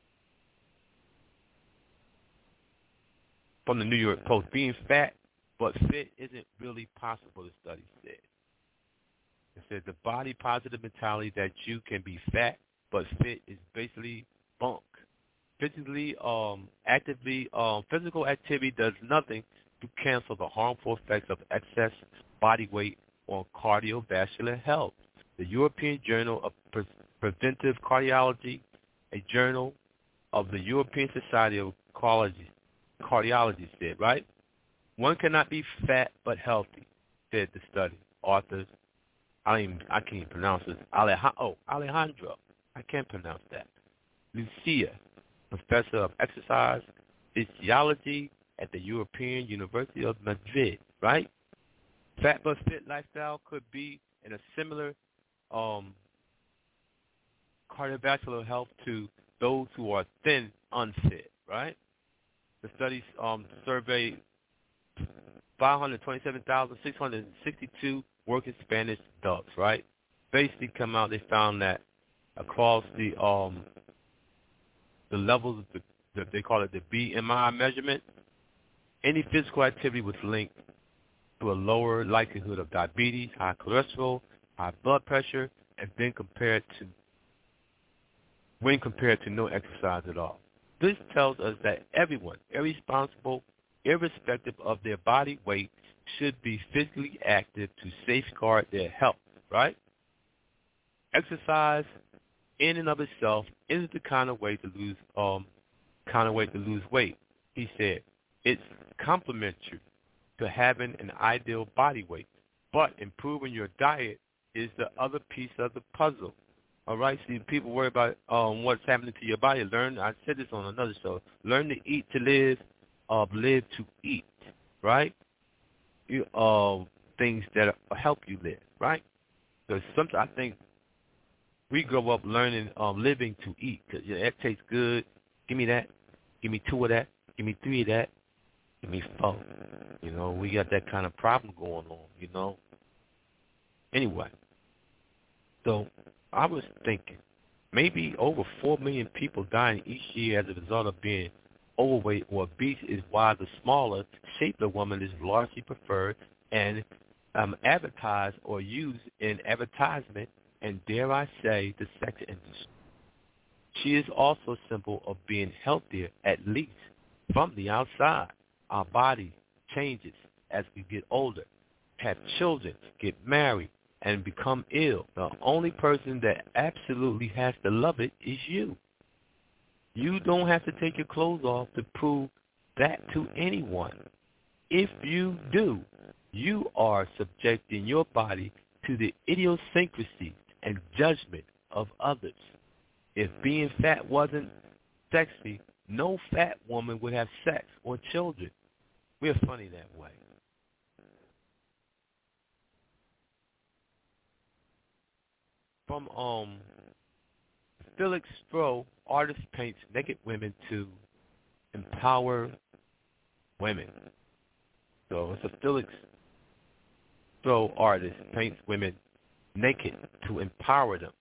From the New York Post, being fat but fit isn't really possible, the study said. It said the body positive mentality that you can be fat but fit is basically bunk. Physically, um, actively, um, physical activity does nothing to cancel the harmful effects of excess body weight on cardiovascular health. The European Journal of Pre- Preventive Cardiology, a journal of the European Society of Cardiology, Cardiology said, right? One cannot be fat but healthy, said the study. Authors, I don't even, I can't even pronounce this. Alejandro, oh, Alejandro, I can't pronounce that. Lucia, professor of exercise physiology at the European University of Madrid, right? Fat but fit lifestyle could be in a similar um, cardiovascular health to those who are thin, unfit, right? The studies um, surveyed five hundred twenty-seven thousand six hundred sixty-two working Spanish adults, right? Basically come out, they found that across the um, the levels, of the, the, they call it the B M I measurement, any physical activity was linked to a lower likelihood of diabetes, high cholesterol, high blood pressure, and then compared to when compared to no exercise at all. This tells us that everyone, irresponsible, irrespective of their body weight, should be physically active to safeguard their health, right? Exercise in and of itself isn't the kind of way to lose um kind of way to lose weight. He said it's complementary to having an ideal body weight, but improving your diet is the other piece of the puzzle. All right, see, people worry about um, what's happening to your body. Learn, I said this on another show, learn to eat to live, uh, live to eat, right? You, uh, things that help you live, right? Because sometimes I think we grow up learning, um, living to eat. Cause you know, that tastes good. Give me that. Give me two of that. Give me three of that. Give me four. You know, we got that kind of problem going on, you know. Anyway, so I was thinking maybe over four million people dying each year as a result of being overweight or obese is why the smaller, shaped woman is largely preferred and um, advertised or used in advertisement and, dare I say, the sex industry. She is also a symbol of being healthier, at least from the outside. Our body changes as we get older, have children, get married, and become ill. The only person that absolutely has to love it is you. You don't have to take your clothes off to prove that to anyone. If you do, you are subjecting your body to the idiosyncrasies and judgment of others. If being fat wasn't sexy, no fat woman would have sex or children. We're funny that way. From um, Felix Stroh, artist paints naked women to empower women. So it's a Felix Stroh artist paints women naked to empower them.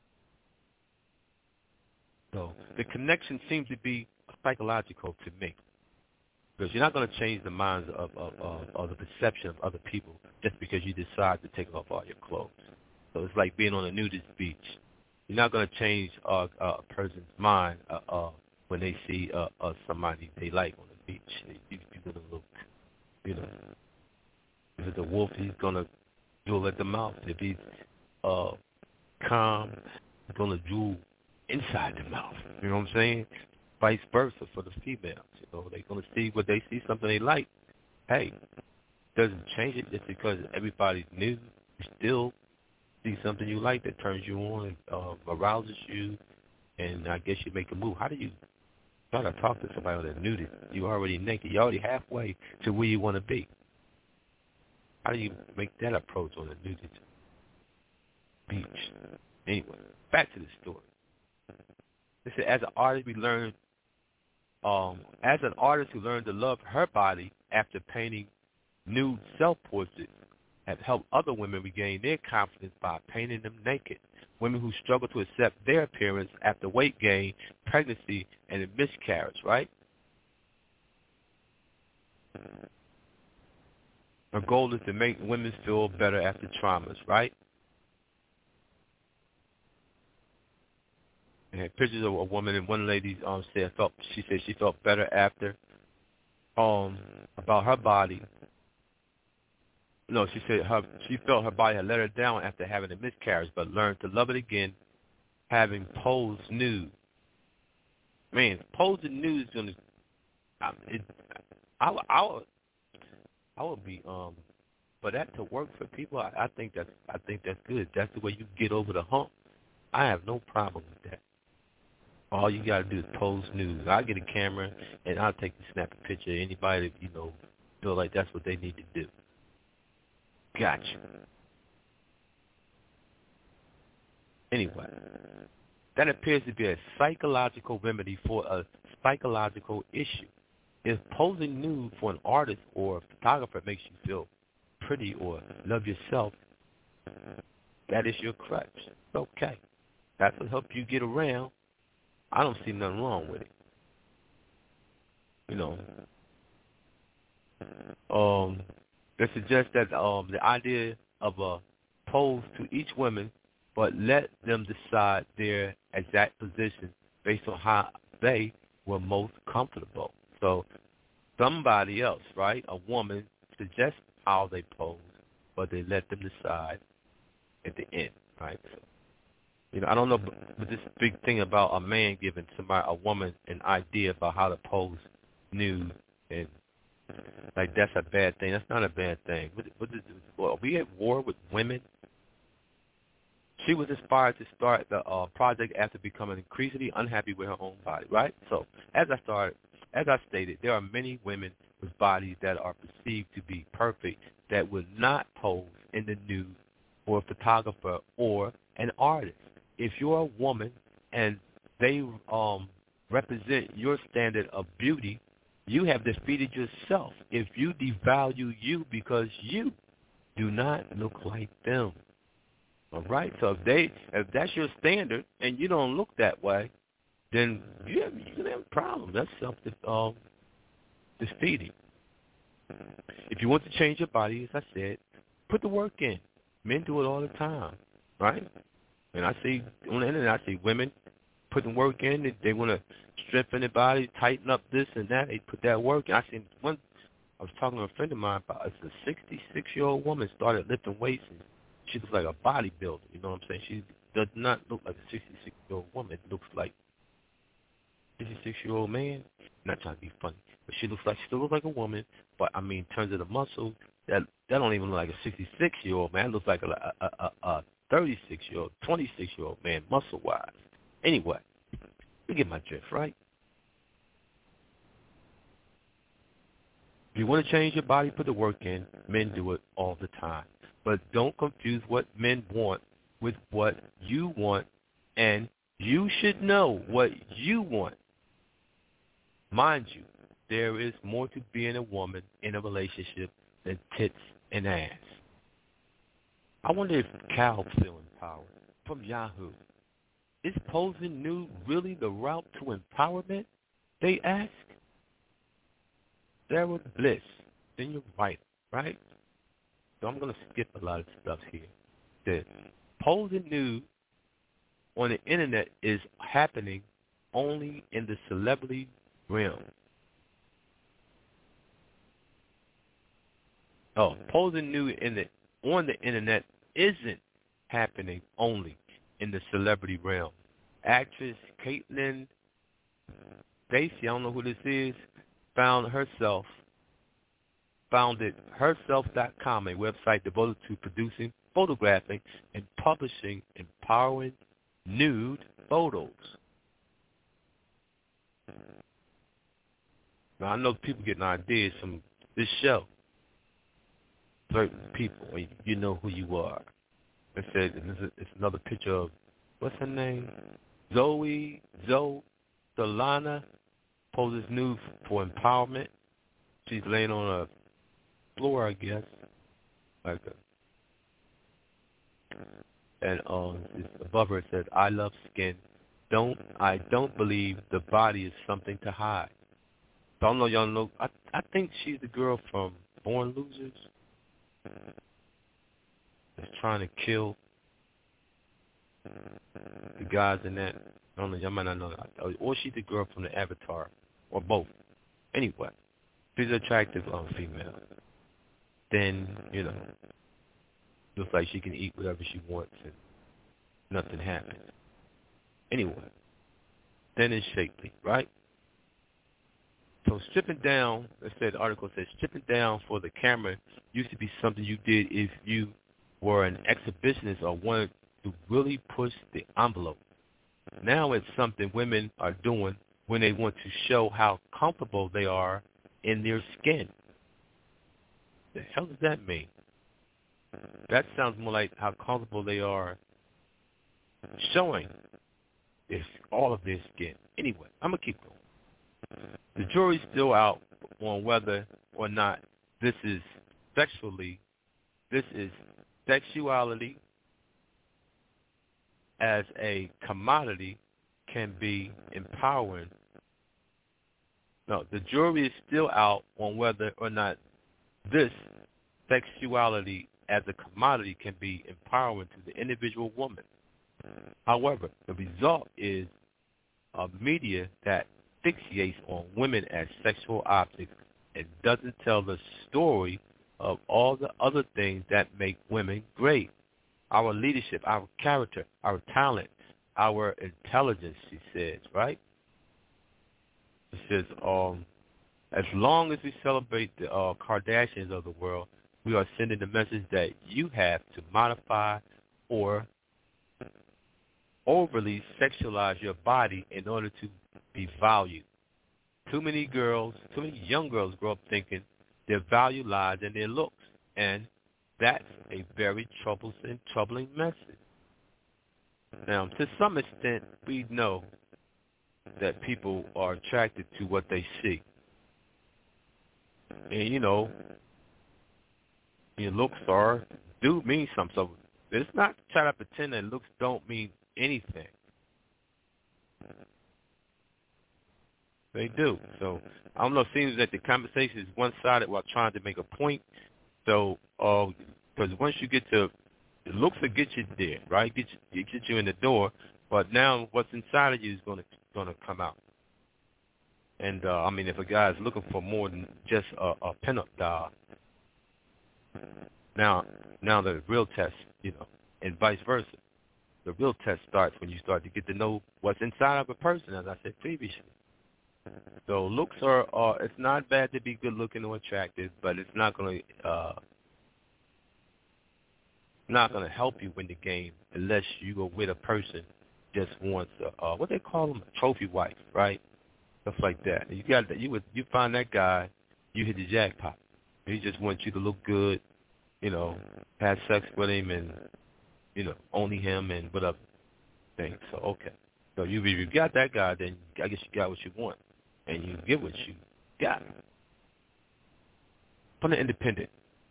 So the connection seems to be psychological to me, because you're not going to change the minds of, of, of, of the perception of other people just because you decide to take off all your clothes. So it's like being on a nudist beach. You're not going to change uh, uh, a person's mind uh, uh, when they see uh, uh, somebody they like on the beach. These people going to look, you know, if it's a wolf, he's going to drool at the mouth. If he's uh, calm, he's going to drool inside the mouth. You know what I'm saying? Vice versa for the females. You know, they're going to see what they see, something they like. Hey, doesn't change it just because everybody's new. You still see something you like that turns you on, uh, arouses you, and I guess you make a move. How do you try to talk to somebody that's nudity? You're already naked. You're already halfway to where you want to be. How do you make that approach on a nudity beach? Anyway, back to the story. They said, as an artist, we learned, um, as an artist who learned to love her body after painting nude self-portraits, have helped other women regain their confidence by painting them naked. Women who struggle to accept their appearance after weight gain, pregnancy, and a miscarriage, right? Her goal is to make women feel better after traumas, right? And had pictures of a woman, and one lady um, said felt she said she felt better after um about her body. No, she said her she felt her body had let her down after having a miscarriage, but learned to love it again, having posed nude. Man, posing nude is gonna. I, it, I, I would, I would be um, for that to work for people. I, I think that's I think that's good. That's the way you get over the hump. I have no problem with that. All you gotta do is pose nude. I'll get a camera and I'll take the snap a picture of anybody that, you know, feel like that's what they need to do. Gotcha. Anyway, that appears to be a psychological remedy for a psychological issue. If posing nude for an artist or a photographer makes you feel pretty or love yourself, that is your crutch. It's okay. That will help you get around. I don't see nothing wrong with it. You know, um, they suggest that um, the idea of a pose to each woman, but let them decide their exact position based on how they were most comfortable. So somebody else, right, a woman, suggests how they pose, but they let them decide at the end, right? So, you know, I don't know, but this big thing about a man giving somebody, a woman, an idea about how to pose nude, and like that's a bad thing. That's not a bad thing. What, what is, well, are we at war with women? She was inspired to start the uh, project after becoming increasingly unhappy with her own body, right? So as I started, as I stated, there are many women with bodies that are perceived to be perfect that would not pose in the nude for a photographer or an artist. If you're a woman and they um, represent your standard of beauty, you have defeated yourself if you devalue you because you do not look like them. All right, so if they, if that's your standard and you don't look that way, then you have, you're gonna have a problem. That's self um, defeating. If you want to change your body, as I said, put the work in. Men do it all the time, right? And I see on the internet, I see women putting work in. They, they want to strengthen their body, tighten up this and that. They put that work in. I seen one. I was talking to a friend of mine about it's a sixty-six-year-old woman started lifting weights and she looks like a bodybuilder, you know what I'm saying? She does not look like a sixty-six-year-old woman. It looks like a sixty-six-year-old man. I'm not trying to be funny, but she looks like she still looks like a woman. But I mean, in terms of the muscle, that that don't even look like a sixty-six-year-old man. It looks like a a, a, a thirty-six-year-old, twenty-six-year-old man, muscle-wise. Anyway, you get my drift, right? If you want to change your body, put the work in. Men do it all the time. But don't confuse what men want with what you want, and you should know what you want. Mind you, there is more to being a woman in a relationship than tits and ass. I wonder if Cal feel empowered from Yahoo. Is posing nude really the route to empowerment? They ask. Sarah Bliss, then you're right, right? So I'm going to skip a lot of stuff here. The posing nude on the internet is happening only in the celebrity realm. Oh, posing nude in the on the internet isn't happening only in the celebrity realm. Actress Caitlin Stacey, I don't know who this is, found herself founded herself dot com, a website devoted to producing, photographing, and publishing empowering nude photos. Now, I know people getting ideas from this show. Certain people, you know who you are. It said it's another picture of, what's her name? Zoe, Zoe, Solana, poses nude for empowerment. She's laying on a floor, I guess, like a, and um, above her it says, "I love skin. Don't I don't believe the body is something to hide." So I don't know, y'all know. I I think she's the girl from Born Losers that's trying to kill the guys in that. I don't know, y'all might not know that. Or she's the girl from the Avatar, or both. Anyway, she's an attractive um, female. Then, you know, looks like she can eat whatever she wants and nothing happens. Anyway, then it's shapely, right? So stripping down, let's say the article says, stripping down for the camera used to be something you did if you were an exhibitionist or wanted to really push the envelope. Now it's something women are doing when they want to show how comfortable they are in their skin. The hell does that mean? That sounds more like how comfortable they are showing is all of their skin. Anyway, I'm going to keep going. The jury's still out on whether or not this is sexually, this is sexuality as a commodity can be empowering. No, the jury is still out on whether or not this sexuality as a commodity can be empowering to the individual woman. However, the result is a media that fixates on women as sexual objects and doesn't tell the story of all the other things that make women great. Our leadership, our character, our talent, our intelligence, she says, right? She says, um, as long as we celebrate the uh, Kardashians of the world, we are sending the message that you have to modify or overly sexualize your body in order to be valued. Too many girls, too many young girls grow up thinking their value lies in their looks, and that's a very troublesome, troubling message. Now, to some extent, we know that people are attracted to what they see. And, you know, your looks are, do mean something. So it's not try to pretend that looks don't mean anything. They do. So I don't know. It seems that the conversation is one-sided while trying to make a point. So, because uh, once you get to, it looks to get you there, right? Get you, it gets you in the door. But now what's inside of you is going to going to come out. And uh, I mean, if a guy is looking for more than just a, a pinup doll, now now the real test, you know, and vice versa. The real test starts when you start to get to know what's inside of a person, as I said previously. So looks are, are it's not bad to be good looking or attractive, but it's not going to uh, not going to help you win the game unless you go with a person just wants a, uh, what they call them, a trophy wife, right? Stuff like that. You got you would you find that guy, you hit the jackpot. He just wants you to look good, you know, have sex with him and you know only him and whatever thing. So okay, so you if you got that guy, then I guess you got what you want. And you get what you got. From the Independent,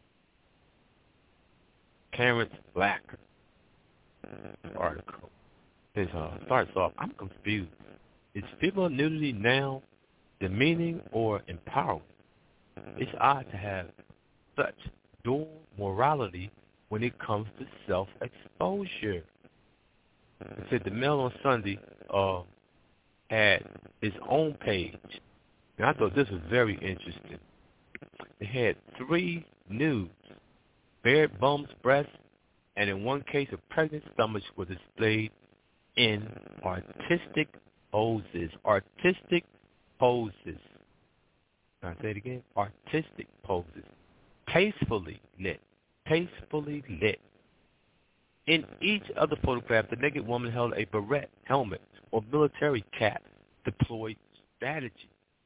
Terrence Black article. It uh, starts off, I'm confused. Is female nudity now demeaning or empowering? It's odd to have such dual morality when it comes to self-exposure. It said the Mail on Sunday uh, had its own page. And I thought this was very interesting. It had three nudes, bared bums, breasts, and in one case, a pregnant stomach was displayed in artistic poses. Artistic poses. Can I say it again? Artistic poses. Tastefully lit. Tastefully lit. In each of the photographs, the naked woman held a beret, helmet, or military cap deployed strategy.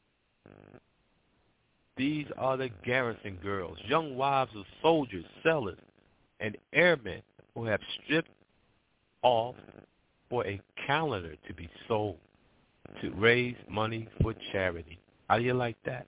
These are the garrison girls, young wives of soldiers, sailors, and airmen who have stripped off for a calendar to be sold to raise money for charity. How do you like that?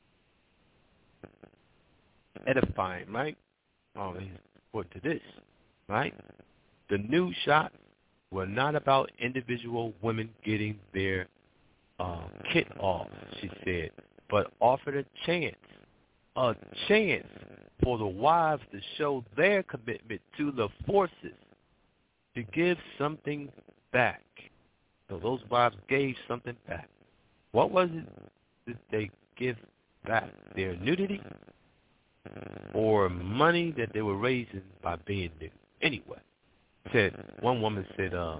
Edifying, right? Oh, he's put to this, right? The new shots were not about individual women getting their uh, kit off, she said, but offered a chance, a chance for the wives to show their commitment to the forces, to give something back. So those wives gave something back. What was it that they give back? Their nudity or money that they were raising by being nude? Anyway, said one woman said, uh,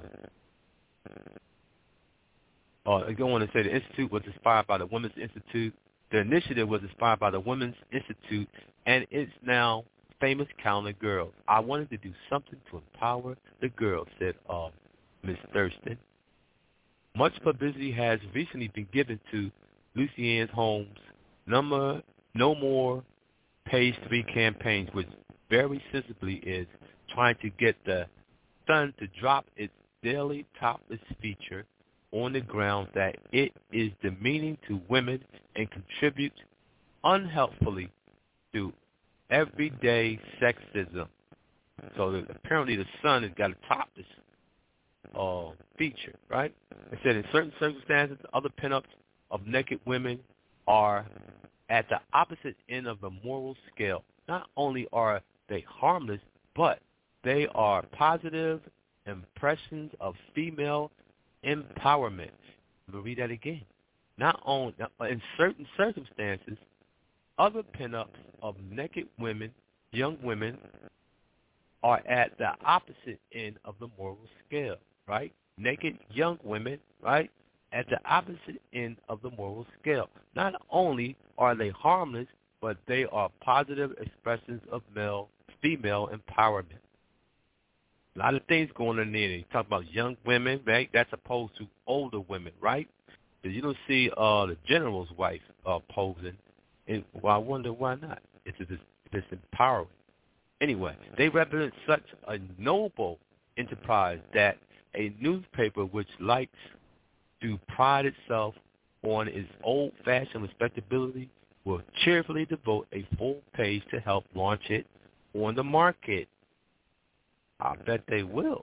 uh, I want to say the Institute was inspired by the Women's Institute. The initiative was inspired by the Women's Institute, and it's now famous calendar girls. I wanted to do something to empower the girls, said uh, Miz Thurston. Much publicity has recently been given to Lucienne Holmes' number No More Page three campaigns, which very sensibly is trying to get the Sun to drop its daily topless feature on the grounds that it is demeaning to women and contributes unhelpfully to everyday sexism. So the, apparently the Sun has got to top this uh, feature, right? It said in certain circumstances, other pinups of naked women are at the opposite end of the moral scale. Not only are they harmless, but they are positive impressions of female empowerment. I'm going to read that again. Not only, in certain circumstances, other pinups of naked women, young women, are at the opposite end of the moral scale, right? Naked young women, right, at the opposite end of the moral scale. Not only are they harmless, but they are positive expressions of male, female empowerment. A lot of things going on there. You talk about young women, right? That's opposed to older women, right? Because you don't see uh, the general's wife uh, posing. And, well, I wonder why not. It's, it's, it's empowering. Anyway, they represent such a noble enterprise that a newspaper which likes to pride itself on its old-fashioned respectability will cheerfully devote a full page to help launch it on the market. I bet they will.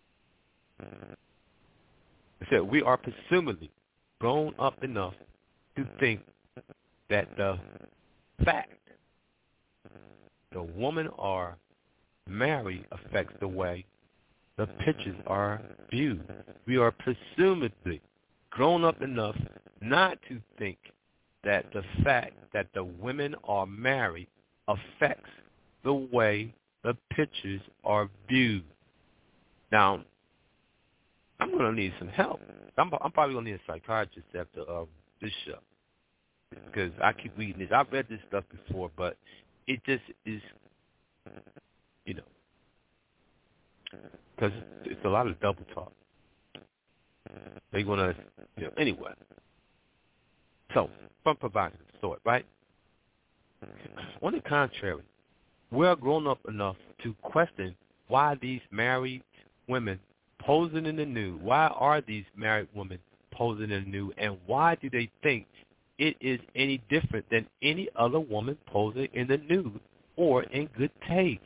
It said, we are presumably grown up enough to think that the fact the woman are married affects the way the pictures are viewed. We are presumably grown up enough not to think that the fact that the women are married affects the way the pictures are viewed. Now, I'm going to need some help. I'm, I'm probably going to need a psychiatrist after uh, this show because I keep reading this. I've read this stuff before, but it just is, you know, because it's a lot of double talk. They're going to, you know, anyway. So, from provocative thought, right? On the contrary, we're grown up enough to question why these married women posing in the nude, why are these married women posing in the nude, and why do they think it is any different than any other woman posing in the nude or in good taste?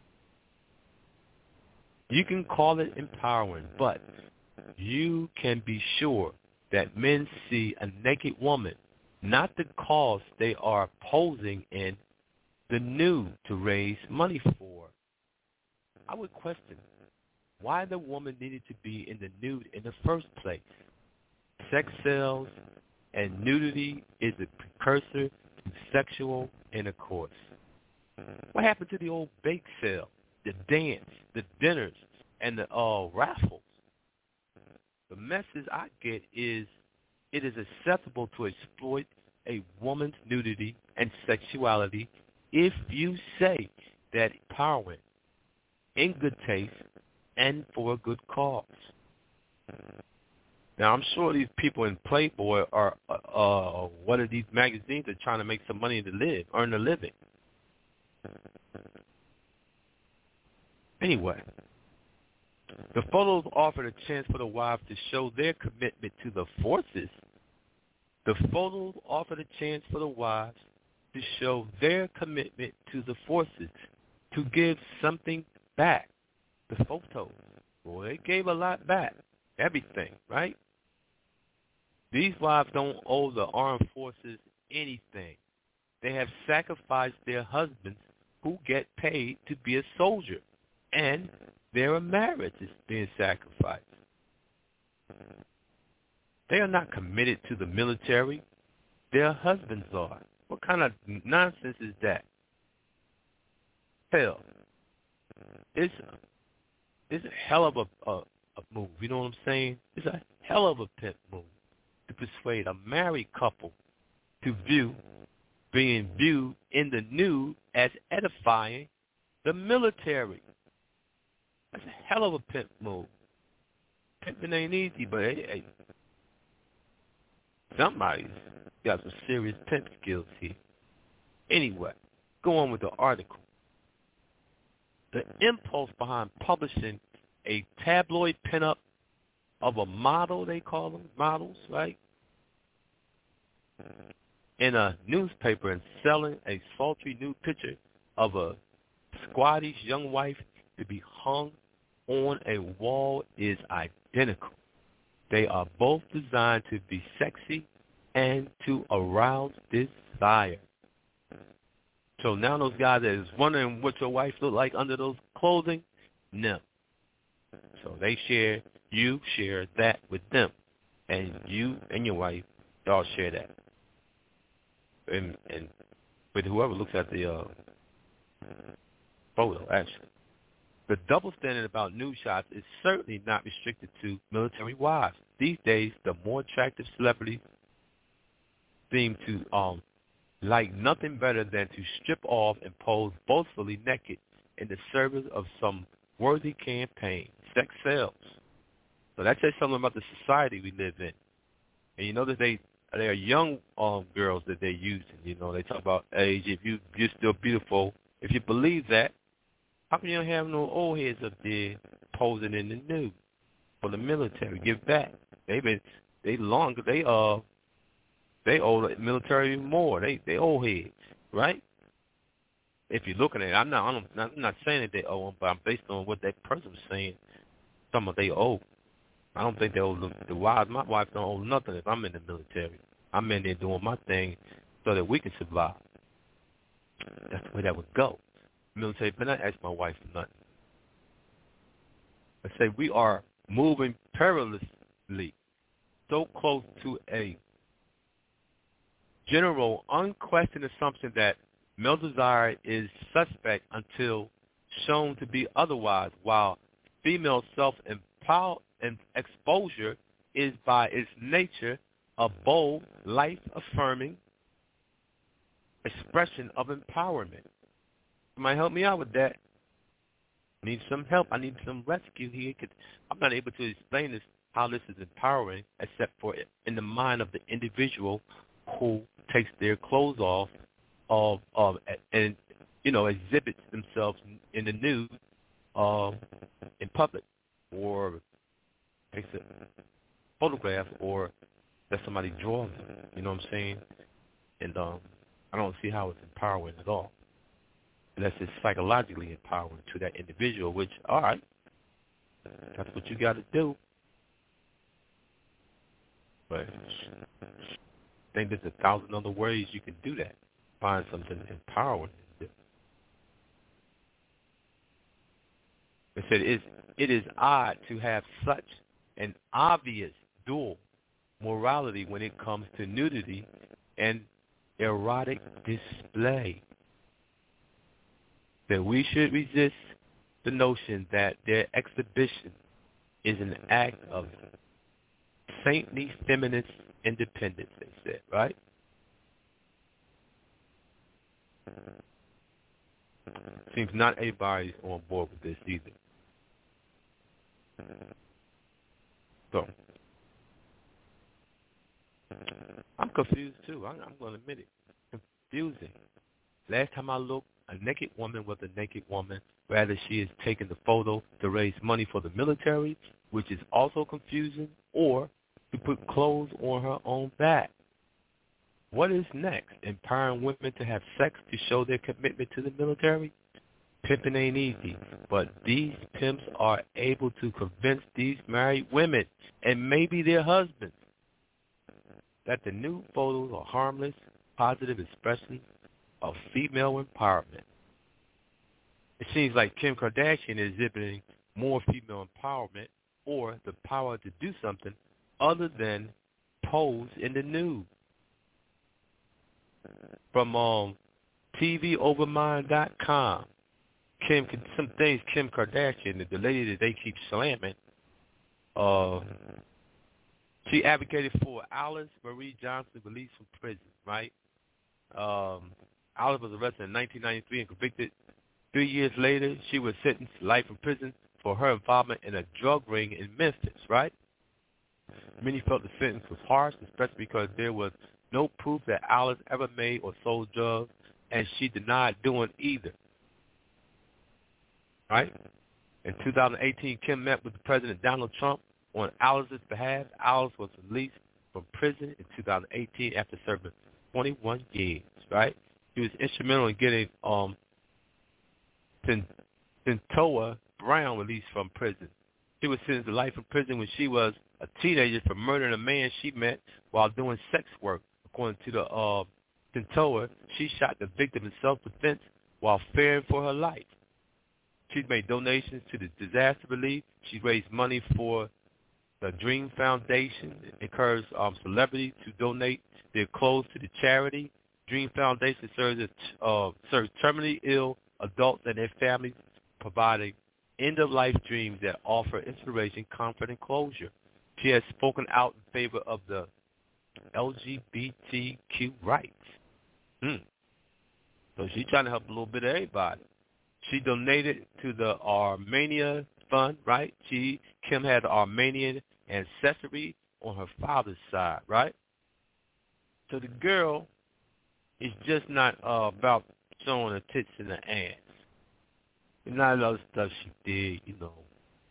You can call it empowering, but you can be sure that men see a naked woman not the cause they are posing in the nude to raise money for. I would question why the woman needed to be in the nude in the first place. Sex sells, and nudity is a precursor to sexual intercourse. What happened to the old bake sale, the dance, the dinners, and the uh, raffles? The message I get is it is acceptable to exploit a woman's nudity and sexuality if you say that empowering, in good taste, and for a good cause. Now, I'm sure these people in Playboy are uh, one of these magazines are trying to make some money to live, earn a living. Anyway, the photos offered a chance for the wives to show their commitment to the forces. The photos offered a chance for the wives to show their commitment to the forces, to give something back. The photos, boy, they gave a lot back. Everything, right? These wives don't owe the armed forces anything. They have sacrificed their husbands who get paid to be a soldier, and their marriage is being sacrificed. They are not committed to the military. Their husbands are. What kind of nonsense is that? Hell, it's a, it's a hell of a, a, a move. You know what I'm saying? It's a hell of a pimp move to persuade a married couple to view being viewed in the nude as edifying the military. That's a hell of a pimp move. Pimping ain't easy, but hey, hey, somebody's got some serious pimp skills here. Anyway, go on with the article. The impulse behind publishing a tabloid pinup of a model, they call them, models, right, in a newspaper and selling a sultry nude picture of a squattish young wife to be hung on a wall is identical. They are both designed to be sexy and to arouse desire. So now those guys that is wondering what your wife look like under those clothing, no. So they share, you share that with them. And you and your wife, y'all share that. And, and with whoever looks at the uh, photo, actually. The double standard about nude shots is certainly not restricted to military wives. These days, the more attractive celebrities seem to um, like nothing better than to strip off and pose boastfully naked in the service of some worthy campaign. Sex sells. So that says something about the society we live in. And you know that they they are young um, girls that they're using. You know, they talk about age. If you you're still beautiful, if you believe that, how come you don't have no old heads up there posing in the nude for the military? Give back. They've been they long they uh they owe the military more. They they old heads, right? If you're looking at it, I'm not I'm not, I'm not saying that they owe them, but I'm based on what that person's saying. Some of they owe. I don't think they owe the, the wives. My wife don't owe nothing if I'm in the military. I'm in there doing my thing so that we can survive. That's the way that would go. Military, but not ask my wife for nothing. I say we are moving perilously, so close to a general, unquestioned assumption that male desire is suspect until shown to be otherwise, while female self-empower and exposure is by its nature a bold, life-affirming expression of empowerment. Somebody help me out with that. I need some help. I need some rescue here. I'm not able to explain this, how this is empowering, except for in the mind of the individual who takes their clothes off of, of and, you know, exhibits themselves in the nude uh, in public, or takes a photograph, or that somebody draws them. You know what I'm saying? And um, I don't see how it's empowering at all. Unless it's psychologically empowering to that individual, which, all right, that's what you got to do. But I think there's a thousand other ways you can do that. Find something empowering. It said it is, it is odd to have such an obvious dual morality when it comes to nudity and erotic display, that we should resist the notion that their exhibition is an act of saintly feminist independence, they said, right? Seems not everybody's on board with this either. So, I'm confused too. I'm, I'm going to admit it. Confusing. Last time I looked, a naked woman was a naked woman. Rather, she is taking the photo to raise money for the military, which is also confusing, or to put clothes on her own back. What is next? Empowering women to have sex to show their commitment to the military? Pimping ain't easy, but these pimps are able to convince these married women, and maybe their husbands, that the nude photos are harmless, positive expressions of female empowerment. It seems like Kim Kardashian is exhibiting more female empowerment, or the power to do something other than pose in the nude. From um, T V over mind dot com, Kim, some things Kim Kardashian, the lady that they keep slamming, uh, she advocated for Alice Marie Johnson released from prison, right? Um, Alice was arrested in nineteen ninety-three and convicted. Three years later, she was sentenced to life in prison for her involvement in a drug ring in Memphis, right? Many felt the sentence was harsh, especially because there was no proof that Alice ever made or sold drugs, and she denied doing either, right? In two thousand eighteen, Kim met with President Donald Trump on Alice's behalf. Alice was released from prison in two thousand eighteen after serving twenty-one years, right? He was instrumental in getting um, Cyntoia Brown released from prison. She was sentenced to life in prison when she was a teenager for murdering a man she met while doing sex work. According to the uh, Cyntoia, she shot the victim in self-defense while fearing for her life. She's made donations to the disaster relief. She raised money for the Dream Foundation, encouraged um, celebrities to donate their clothes to the charity. Dream Foundation serves, uh, serves terminally ill adults and their families, providing end-of-life dreams that offer inspiration, comfort, and closure. She has spoken out in favor of the L G B T Q rights. Hmm. So she's trying to help a little bit of everybody. She donated to the Armenia Fund, right? She Kim had Armenian ancestry on her father's side, right? So the girl is just not uh, about showing her tits and her ass. And not a lot of stuff she did, you know.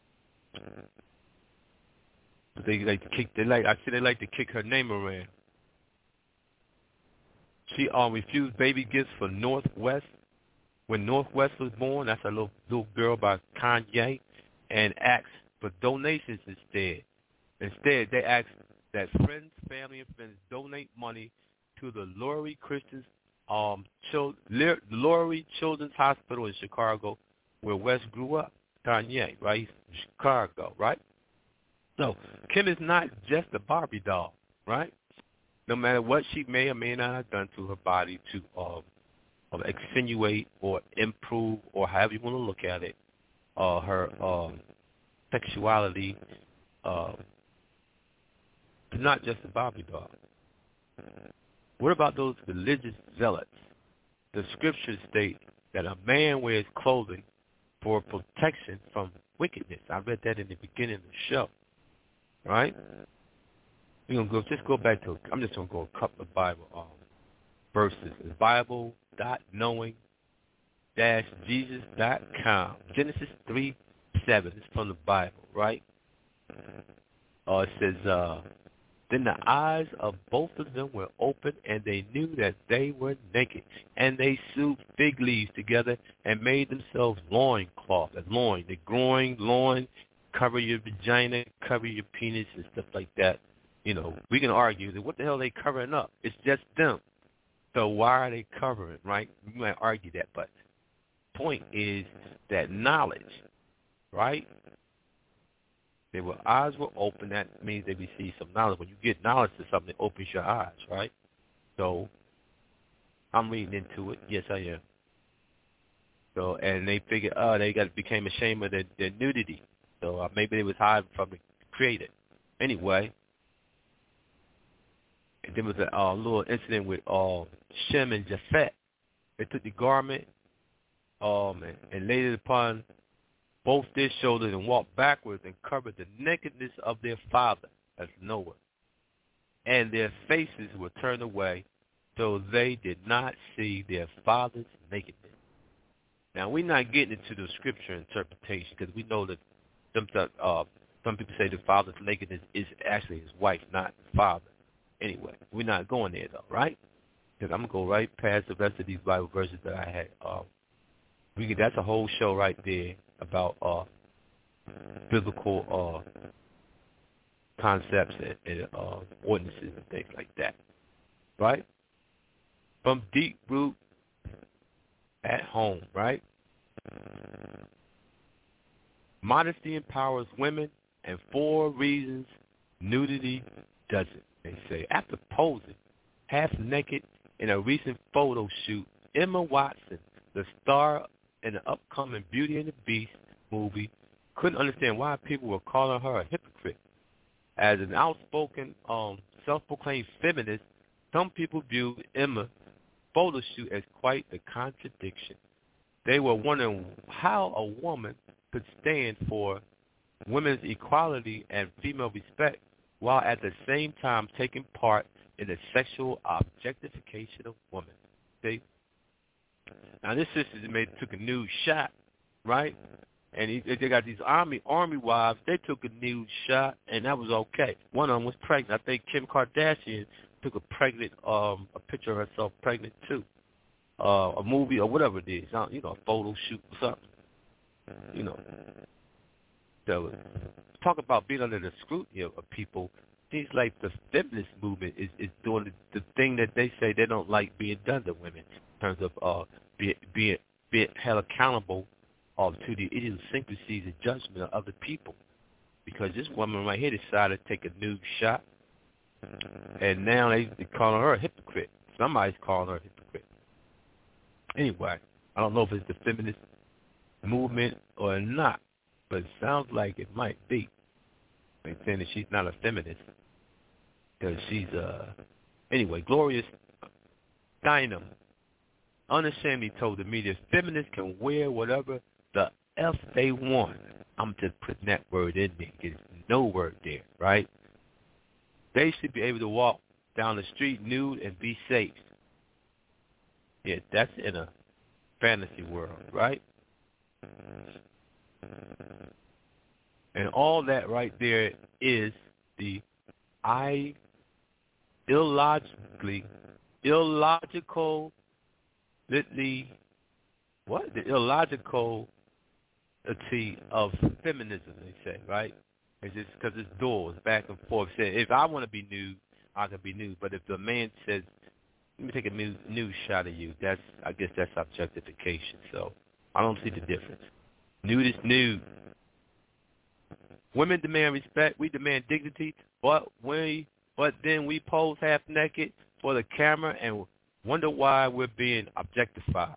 They like to kick. They like. I see they like to kick her name around. She um refused baby gifts for Northwest when Northwest was born. That's a little little girl by Kanye, and asked for donations instead. Instead, they asked that friends, family, and friends donate money to the Lurie Christian um Chil- Lurie Children's Hospital in Chicago, where West grew up. Kanye, right? He's from Chicago, right? So Kim is not just a Barbie doll, right? No matter what she may or may not have done to her body to um, um, extenuate or improve, or however you want to look at it, uh, her um, sexuality, uh, not just a Barbie doll. What about those religious zealots? The scriptures state that a man wears clothing for protection from wickedness. I read that in the beginning of the show. Right? We're gonna go. Just go back to. I'm just gonna go a couple of Bible um, verses. It's Bible dot knowing dash Jesus dot com. Genesis three seven. It's from the Bible, right? Uh, it says, uh, then the eyes of both of them were open, and they knew that they were naked, and they sewed fig leaves together and made themselves loincloth. A loin, the groin, loin. Cover your vagina, cover your penis, and stuff like that. You know, we can argue that what the hell are they covering up? It's just them. So why are they covering, right? We might argue that, but the point is that knowledge, right? Their eyes were open. That means they received some knowledge. When you get knowledge to something, it opens your eyes, right? So I'm reading into it. Yes, I am. So, and they figured, oh, they got became ashamed of their, their nudity. So uh, maybe they was hiding from the Creator. Anyway, and there was a uh, little incident with uh, Shem and Japheth. They took the garment um, and, and laid it upon both their shoulders and walked backwards and covered the nakedness of their father, as Noah. And their faces were turned away, so they did not see their father's nakedness. Now, we're not getting into the scripture interpretation because we know that Some, uh, some people say the father's nakedness is actually his wife, not his father. Anyway, we're not going there, though, right? Because I'm going to go right past the rest of these Bible verses that I had. Uh, we can, that's a whole show right there about uh, biblical uh, concepts and, and uh, ordinances and things like that, right? From deep root at home, right? Modesty empowers women, and for reasons nudity doesn't, they say. After posing half naked in a recent photo shoot, Emma Watson, the star in the upcoming Beauty and the Beast movie, couldn't understand why people were calling her a hypocrite. As an outspoken, um, self-proclaimed feminist, some people viewed Emma's photo shoot as quite the contradiction. They were wondering how a woman could stand for women's equality and female respect while at the same time taking part in the sexual objectification of women. See? Now, this sister made, took a nude shot, right? And he, they got these army army wives. They took a nude shot, and that was okay. One of them was pregnant. I think Kim Kardashian took a pregnant, um, a picture of herself pregnant too. Uh, a movie or whatever it is, you know, a photo shoot or something. You know, so talk about being under the scrutiny of, of people. Seems like the feminist movement is, is doing the, the thing that they say they don't like being done to women in terms of uh, being being being held accountable uh, to the idiosyncrasies and judgment of other people. Because this woman right here decided to take a nude shot, and now they, they're calling her a hypocrite. Somebody's calling her a hypocrite. Anyway, I don't know if it's the feminist movement or not, but it sounds like it might be. I'm saying that she's not a feminist because she's uh anyway. Gloria Steinem, unashamedly told the media feminists can wear whatever the F they want. I'm just putting that word in there. There's no word there, right? They should be able to walk down the street nude and be safe. Yeah, that's in a fantasy world, right? And all that right there is the I illogically, illogical, literally, what? The illogical of feminism, they say, right? It's just because it's doors back and forth. Say, if I want to be nude, I can be nude. But if the man says, let me take a nude, nude shot of you, that's, I guess that's objectification. So I don't see the difference. Nude is nude. Women demand respect. We demand dignity. But we, but then we pose half naked for the camera and wonder why we're being objectified.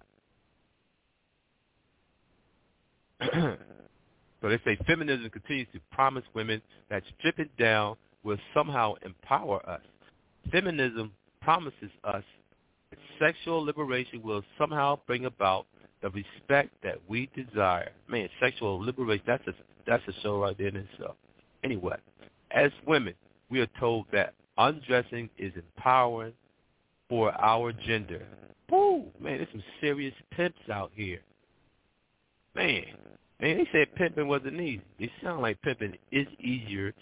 So they say feminism continues to promise women that stripping down will somehow empower us. Feminism promises us that sexual liberation will somehow bring about the respect that we desire. Man, sexual liberation, that's a, that's a show right there in itself. Anyway, as women, we are told that undressing is empowering for our gender. Woo, man, there's some serious pimps out here. Man, man, they said pimping wasn't easy. It sounds like pimping is easier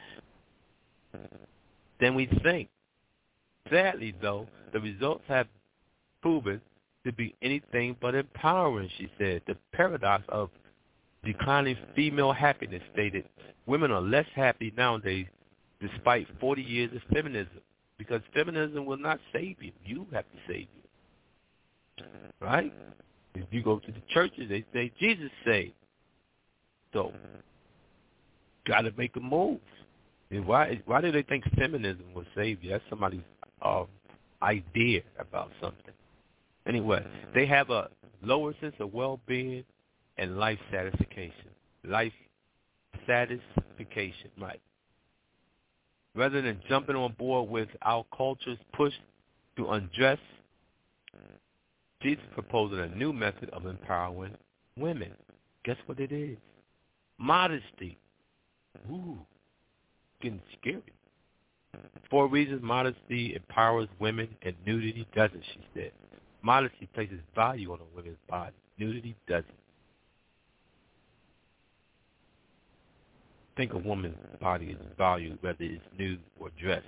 than we think. Sadly, though, the results have proven to be anything but empowering, she said. The paradox of declining female happiness stated, women are less happy nowadays despite forty years of feminism, because feminism will not save you. You have to save you. Right? If you go to the churches, they say Jesus saved. So, got to make a move. And why why do they think feminism will save you? That's somebody's uh, idea about something. Anyway, they have a lower sense of well-being and life satisfaction. Life satisfaction, right. Rather than jumping on board with our culture's push to undress, Jesus proposing a new method of empowering women. Guess what it is? Modesty. Ooh, getting scary. For reasons modesty empowers women and nudity doesn't, she said. Modesty places value on a woman's body. Nudity doesn't. I think a woman's body is valued whether it's nude or dressed.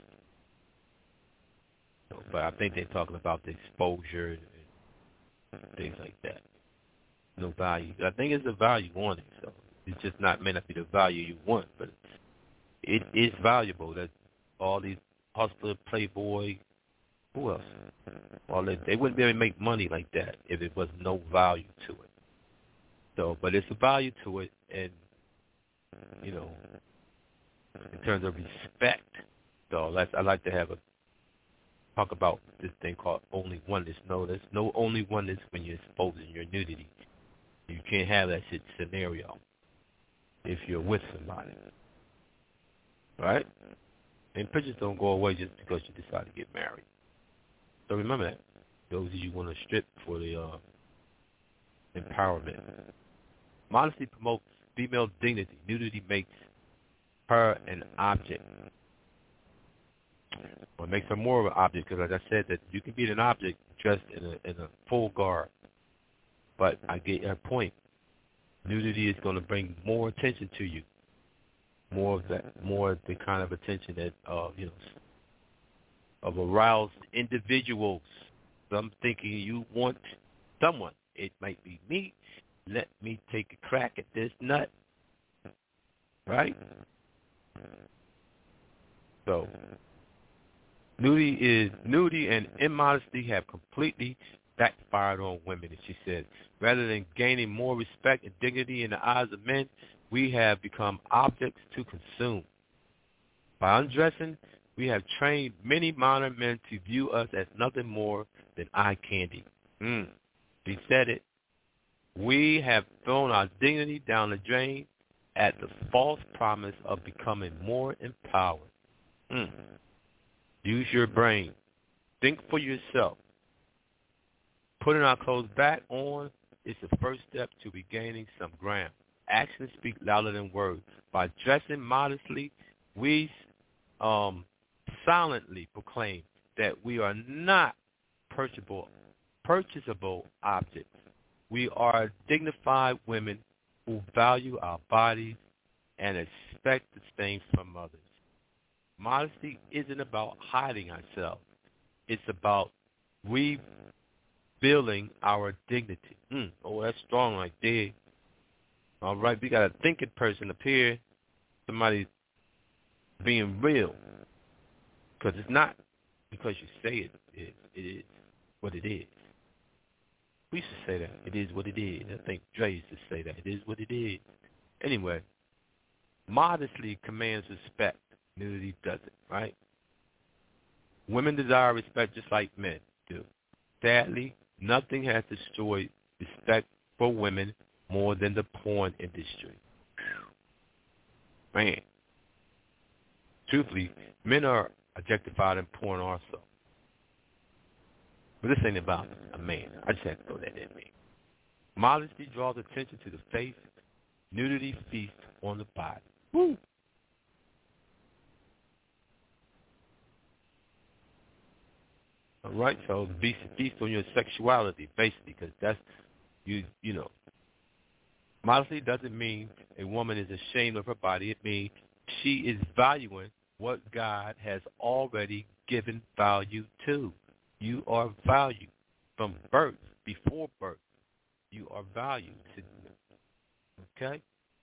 So, but I think they're talking about the exposure and things like that. No value. I think it's a value on it. So it's just not meant to be the value you want, but it is valuable. That all these hustler, playboy, who else? Well, they, they wouldn't be able to make money like that if it was no value to it. So, but it's a value to it, and you know, in terms of respect, so let's, I like to have a talk about this thing called only oneness. No, there's no only oneness when you're exposing your nudity. You can't have that shit scenario if you're with somebody, right? And pictures don't go away just because you decide to get married. So remember that. Those of you who want to strip for the uh, empowerment. Modesty promotes female dignity. Nudity makes her an object. Well, it makes her more of an object because, like I said, that you can be an object dressed in a, in a full garb. But I get your point. Nudity is going to bring more attention to you. More of that, more of the kind of attention that, uh, you know, of aroused individuals. Some thinking you want someone. It might be me. Let me take a crack at this nut. Right? So, nudity is nudity and immodesty have completely backfired on women, as she said. Rather than gaining more respect and dignity in the eyes of men, we have become objects to consume. By undressing, we have trained many modern men to view us as nothing more than eye candy. Mm. He said it. We have thrown our dignity down the drain at the false promise of becoming more empowered. Mm. Use your brain. Think for yourself. Putting our clothes back on is the first step to regaining some ground. Actions speak louder than words. By dressing modestly, we um, silently proclaim that we are not purchasable, purchasable objects. We are dignified women who value our bodies and expect the same from others. Modesty isn't about hiding ourselves. It's about rebuilding our dignity. Mm, oh, that's strong right there. All right, we got a thinking person up here, somebody being real. Because it's not because you say it, it, it is what it is. We used to say that. It is what it is. I think Dre used to say that. It is what it is. Anyway, modesty commands respect. Nudity doesn't, right? Women desire respect just like men do. Sadly, nothing has destroyed respect for women more than the porn industry. Man. Truthfully, men are objectified in porn also. But this ain't about a man. I just have to throw that in me. Modesty draws attention to the face. Nudity feasts on the body. Woo! All right, so the feast on your sexuality, basically, because that's, you you know. Modesty doesn't mean a woman is ashamed of her body. It means she is valuing what God has already given value to. You are valued from birth, before birth. You are valued. Okay?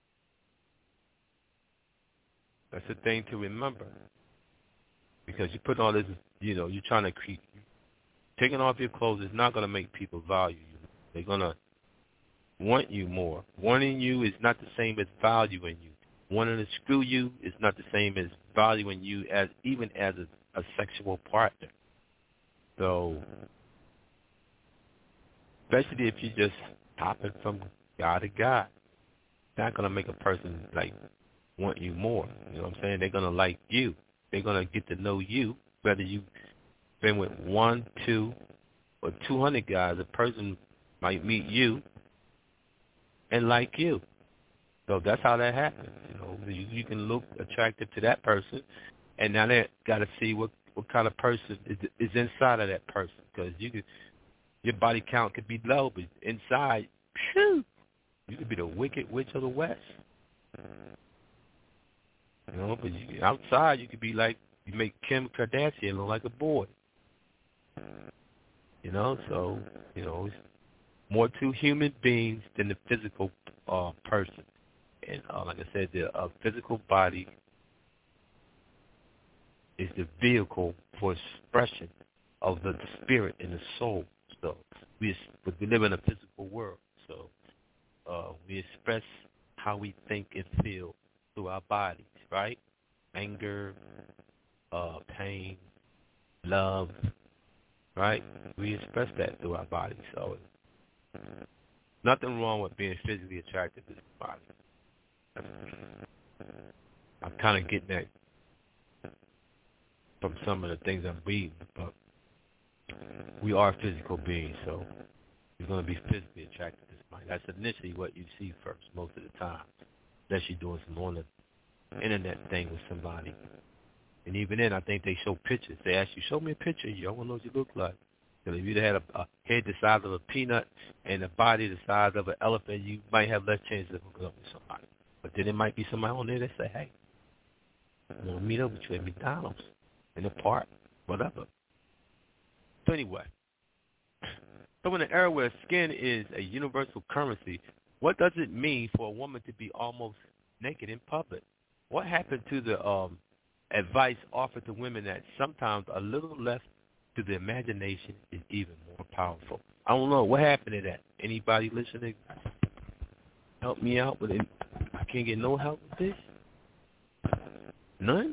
That's the thing to remember. Because you put all this, you know, you're trying to create. Taking off your clothes is not going to make people value you. They're going to want you more. Wanting you is not the same as valuing you. Wanting to screw you is not the same as valuing you as even as a, a sexual partner. So, especially if you just hopping from guy to guy, it's not going to make a person, like, want you more. You know what I'm saying? They're going to like you. They're going to get to know you, whether you've been with one, two, or two hundred guys. A person might meet you and like you. So that's how that happens. You know, you, you can look attractive to that person, and now they got to see what, what kind of person is, is inside of that person. Because you could, your body count could be low, but inside, phew, you could be the wicked witch of the West. You know, but you, outside you could be like, you make Kim Kardashian look like a boy. You know, so, you know, it's more to human beings than the physical uh, person. And uh, like I said, the uh, physical body is the vehicle for expression of the spirit and the soul. So we, we live in a physical world. So uh, we express how we think and feel through our bodies, right? Anger, uh, pain, love, right? We express that through our bodies. So nothing wrong with being physically attracted to the body. I'm kind of getting that from some of the things I'm reading, but we are physical beings, so you're going to be physically attracted to somebody. That's initially what you see first, most of the time, unless you're doing some on the internet thing with somebody. And even then, I think they show pictures. They ask you, show me a picture of you. I want to know what you look like. Because if you had a, a head the size of a peanut and a body the size of an elephant, you might have less chance of hooking up with somebody. But then there might be somebody on there that say, hey, I want to meet up with you at McDonald's, in the park, whatever. So anyway, so in an era where skin is a universal currency, what does it mean for a woman to be almost naked in public? What happened to the um, advice offered to women that sometimes a little left to the imagination is even more powerful? I don't know. What happened to that? Anybody listening? Help me out with it. I can't get no help with this? None?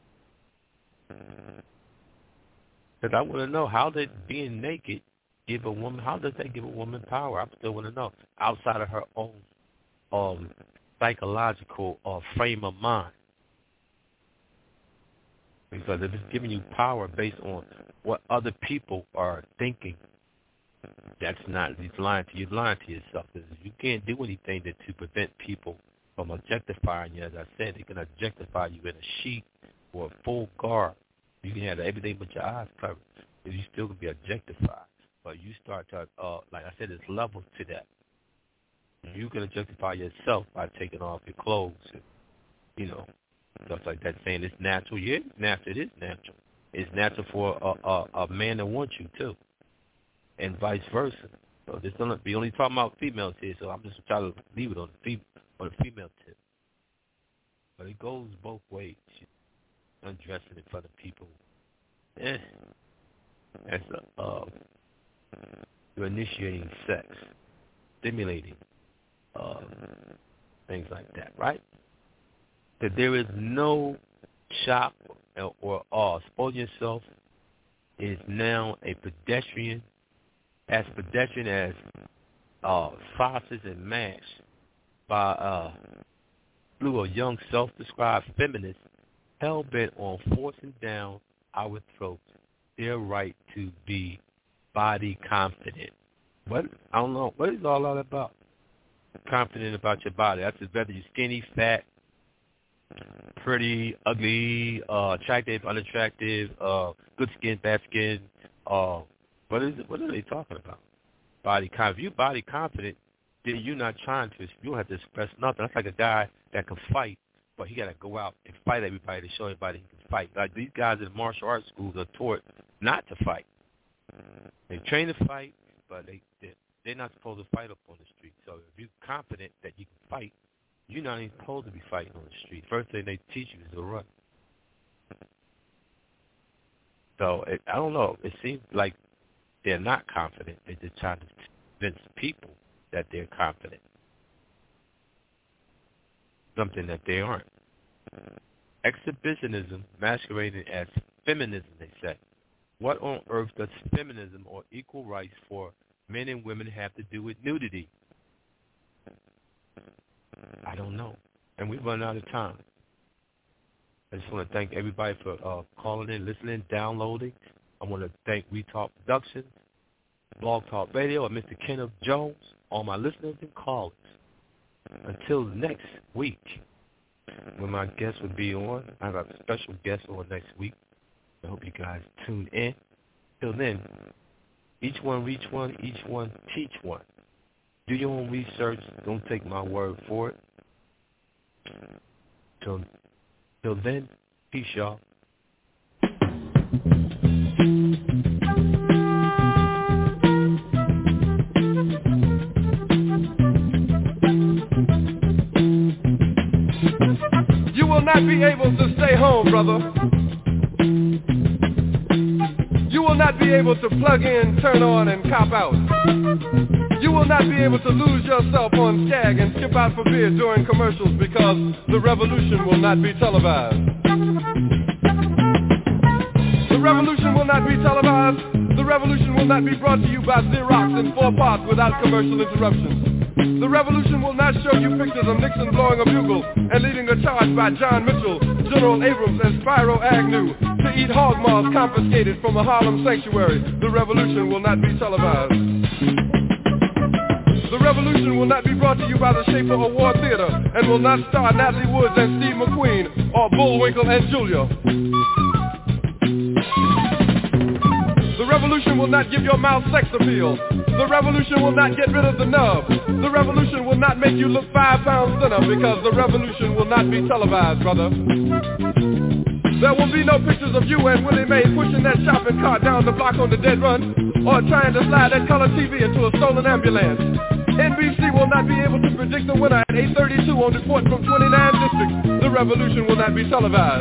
Because I want to know, how did being naked give a woman, how does that give a woman power? I still want to know. Outside of her own um, psychological uh, frame of mind. Because if it's giving you power based on what other people are thinking, That's not, he's lying to you, lying to yourself. You can't do anything to, to prevent people from objectifying you. As I said, they can objectify you in a sheet or a full garb. You can have everything but your eyes covered. You still can be objectified. But you start to, uh, like I said, there's levels to that. You can objectify yourself by taking off your clothes and, you know, stuff like that, saying it's natural. Yeah, it's natural. It is natural. It's natural for a, a, a man to want you, too. And vice versa. So this don't, we only talking about females here, so I'm just trying to leave it on the, fem, on the female tip. But it goes both ways. Undressing in front of people. Eh. That's a, uh, you're initiating sex, stimulating, uh, things like that, right? That there is no shock or, or awe. Exposing yourself is now a pedestrian, as pedestrian as uh, sausage and mash by uh, slew of young self-described feminists hell-bent on forcing down our throats their right to be body confident. What? I don't know. What is all that about? Confident about your body. That's whether you're skinny, fat, pretty, ugly, uh, attractive, unattractive, uh, good skin, bad skin. Uh, what is it? What are they talking about? Body confident. If you're body confident, then you're not trying to. You don't have to express nothing. That's like a guy that can fight, but he got to go out and fight everybody to show everybody he can fight. Like these guys in martial arts schools are taught not to fight. They train to fight, but they, they, they're not supposed to fight up on the street. So if you're confident that you can fight, you're not even supposed to be fighting on the street. First thing they teach you is to run. So it, I don't know. It seems like they're not confident. They're just trying to convince people that they're confident. Something that they aren't. Exhibitionism masquerading as feminism, they say. What on earth does feminism or equal rights for men and women have to do with nudity? I don't know. And we've run out of time. I just want to thank everybody for uh, calling in, listening, downloading. I want to thank We Talk Productions, Blog Talk Radio, and Mister Kenneth Jones, all my listeners and callers. Until next week, when my guest will be on, I have a special guest on next week. I hope you guys tune in. Till then, each one reach one, each one teach one. Do your own research. Don't take my word for it. Till, till then, peace, y'all. You will not be able to stay home, brother. You will not be able to plug in, turn on, and cop out. You will not be able to lose yourself on Skag and skip out for beer during commercials because the revolution will not be televised. The revolution will not be televised. The revolution will not be brought to you by Xerox in four parts without commercial interruptions. The revolution will not show you pictures of Nixon blowing a bugle and leading a charge by John Mitchell, General Abrams, and Spyro Agnew to eat hog maws confiscated from a Harlem sanctuary. The revolution will not be televised. The revolution will not be brought to you by the Schaefer Award Theater and will not star Natalie Woods and Steve McQueen or Bullwinkle and Julia. The revolution will not give your mouth sex appeal. The revolution will not get rid of the nub. The revolution will not make you look five pounds thinner because the revolution will not be televised, brother. There will be no pictures of you and Willie Mae pushing that shopping cart down the block on the dead run or trying to slide that color T V into a stolen ambulance. N B C will not be able to predict the winner at eight thirty-two on report from twenty-nine districts. The revolution will not be televised.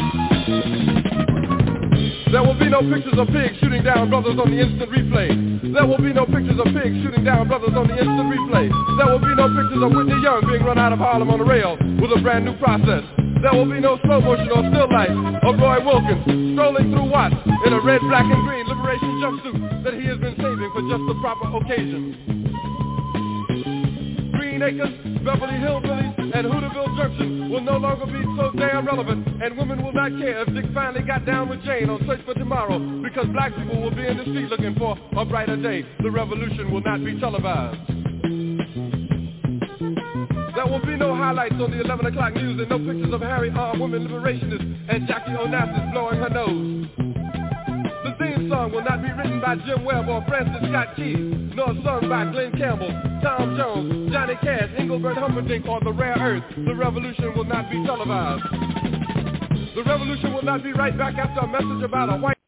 There will be no pictures of pigs shooting down brothers on the instant replay. There will be no pictures of pigs shooting down brothers on the instant replay. There will be no pictures of Whitney Young being run out of Harlem on a rail with a brand new process. There will be no slow motion or still life of Roy Wilkins strolling through Watts in a red, black, and green liberation jumpsuit that he has been saving for just the proper occasion. Green Green Acres, Beverly Hillbillies, and Hooterville Junction will no longer be so damn relevant, and women will not care if Dick finally got down with Jane on Search for Tomorrow, because black people will be in the street looking for a brighter day. The revolution will not be televised. There will be no highlights on the eleven o'clock news and no pictures of Harry armed women liberationists and Jackie Onassis blowing her nose. The theme song will not be written by Jim Webb or Francis Scott Key, nor sung by Glenn Campbell, Tom Jones, Johnny Cash, Engelbert Humperdinck, or The Rare Earth. The revolution will not be televised. The revolution will not be right back after a message about a white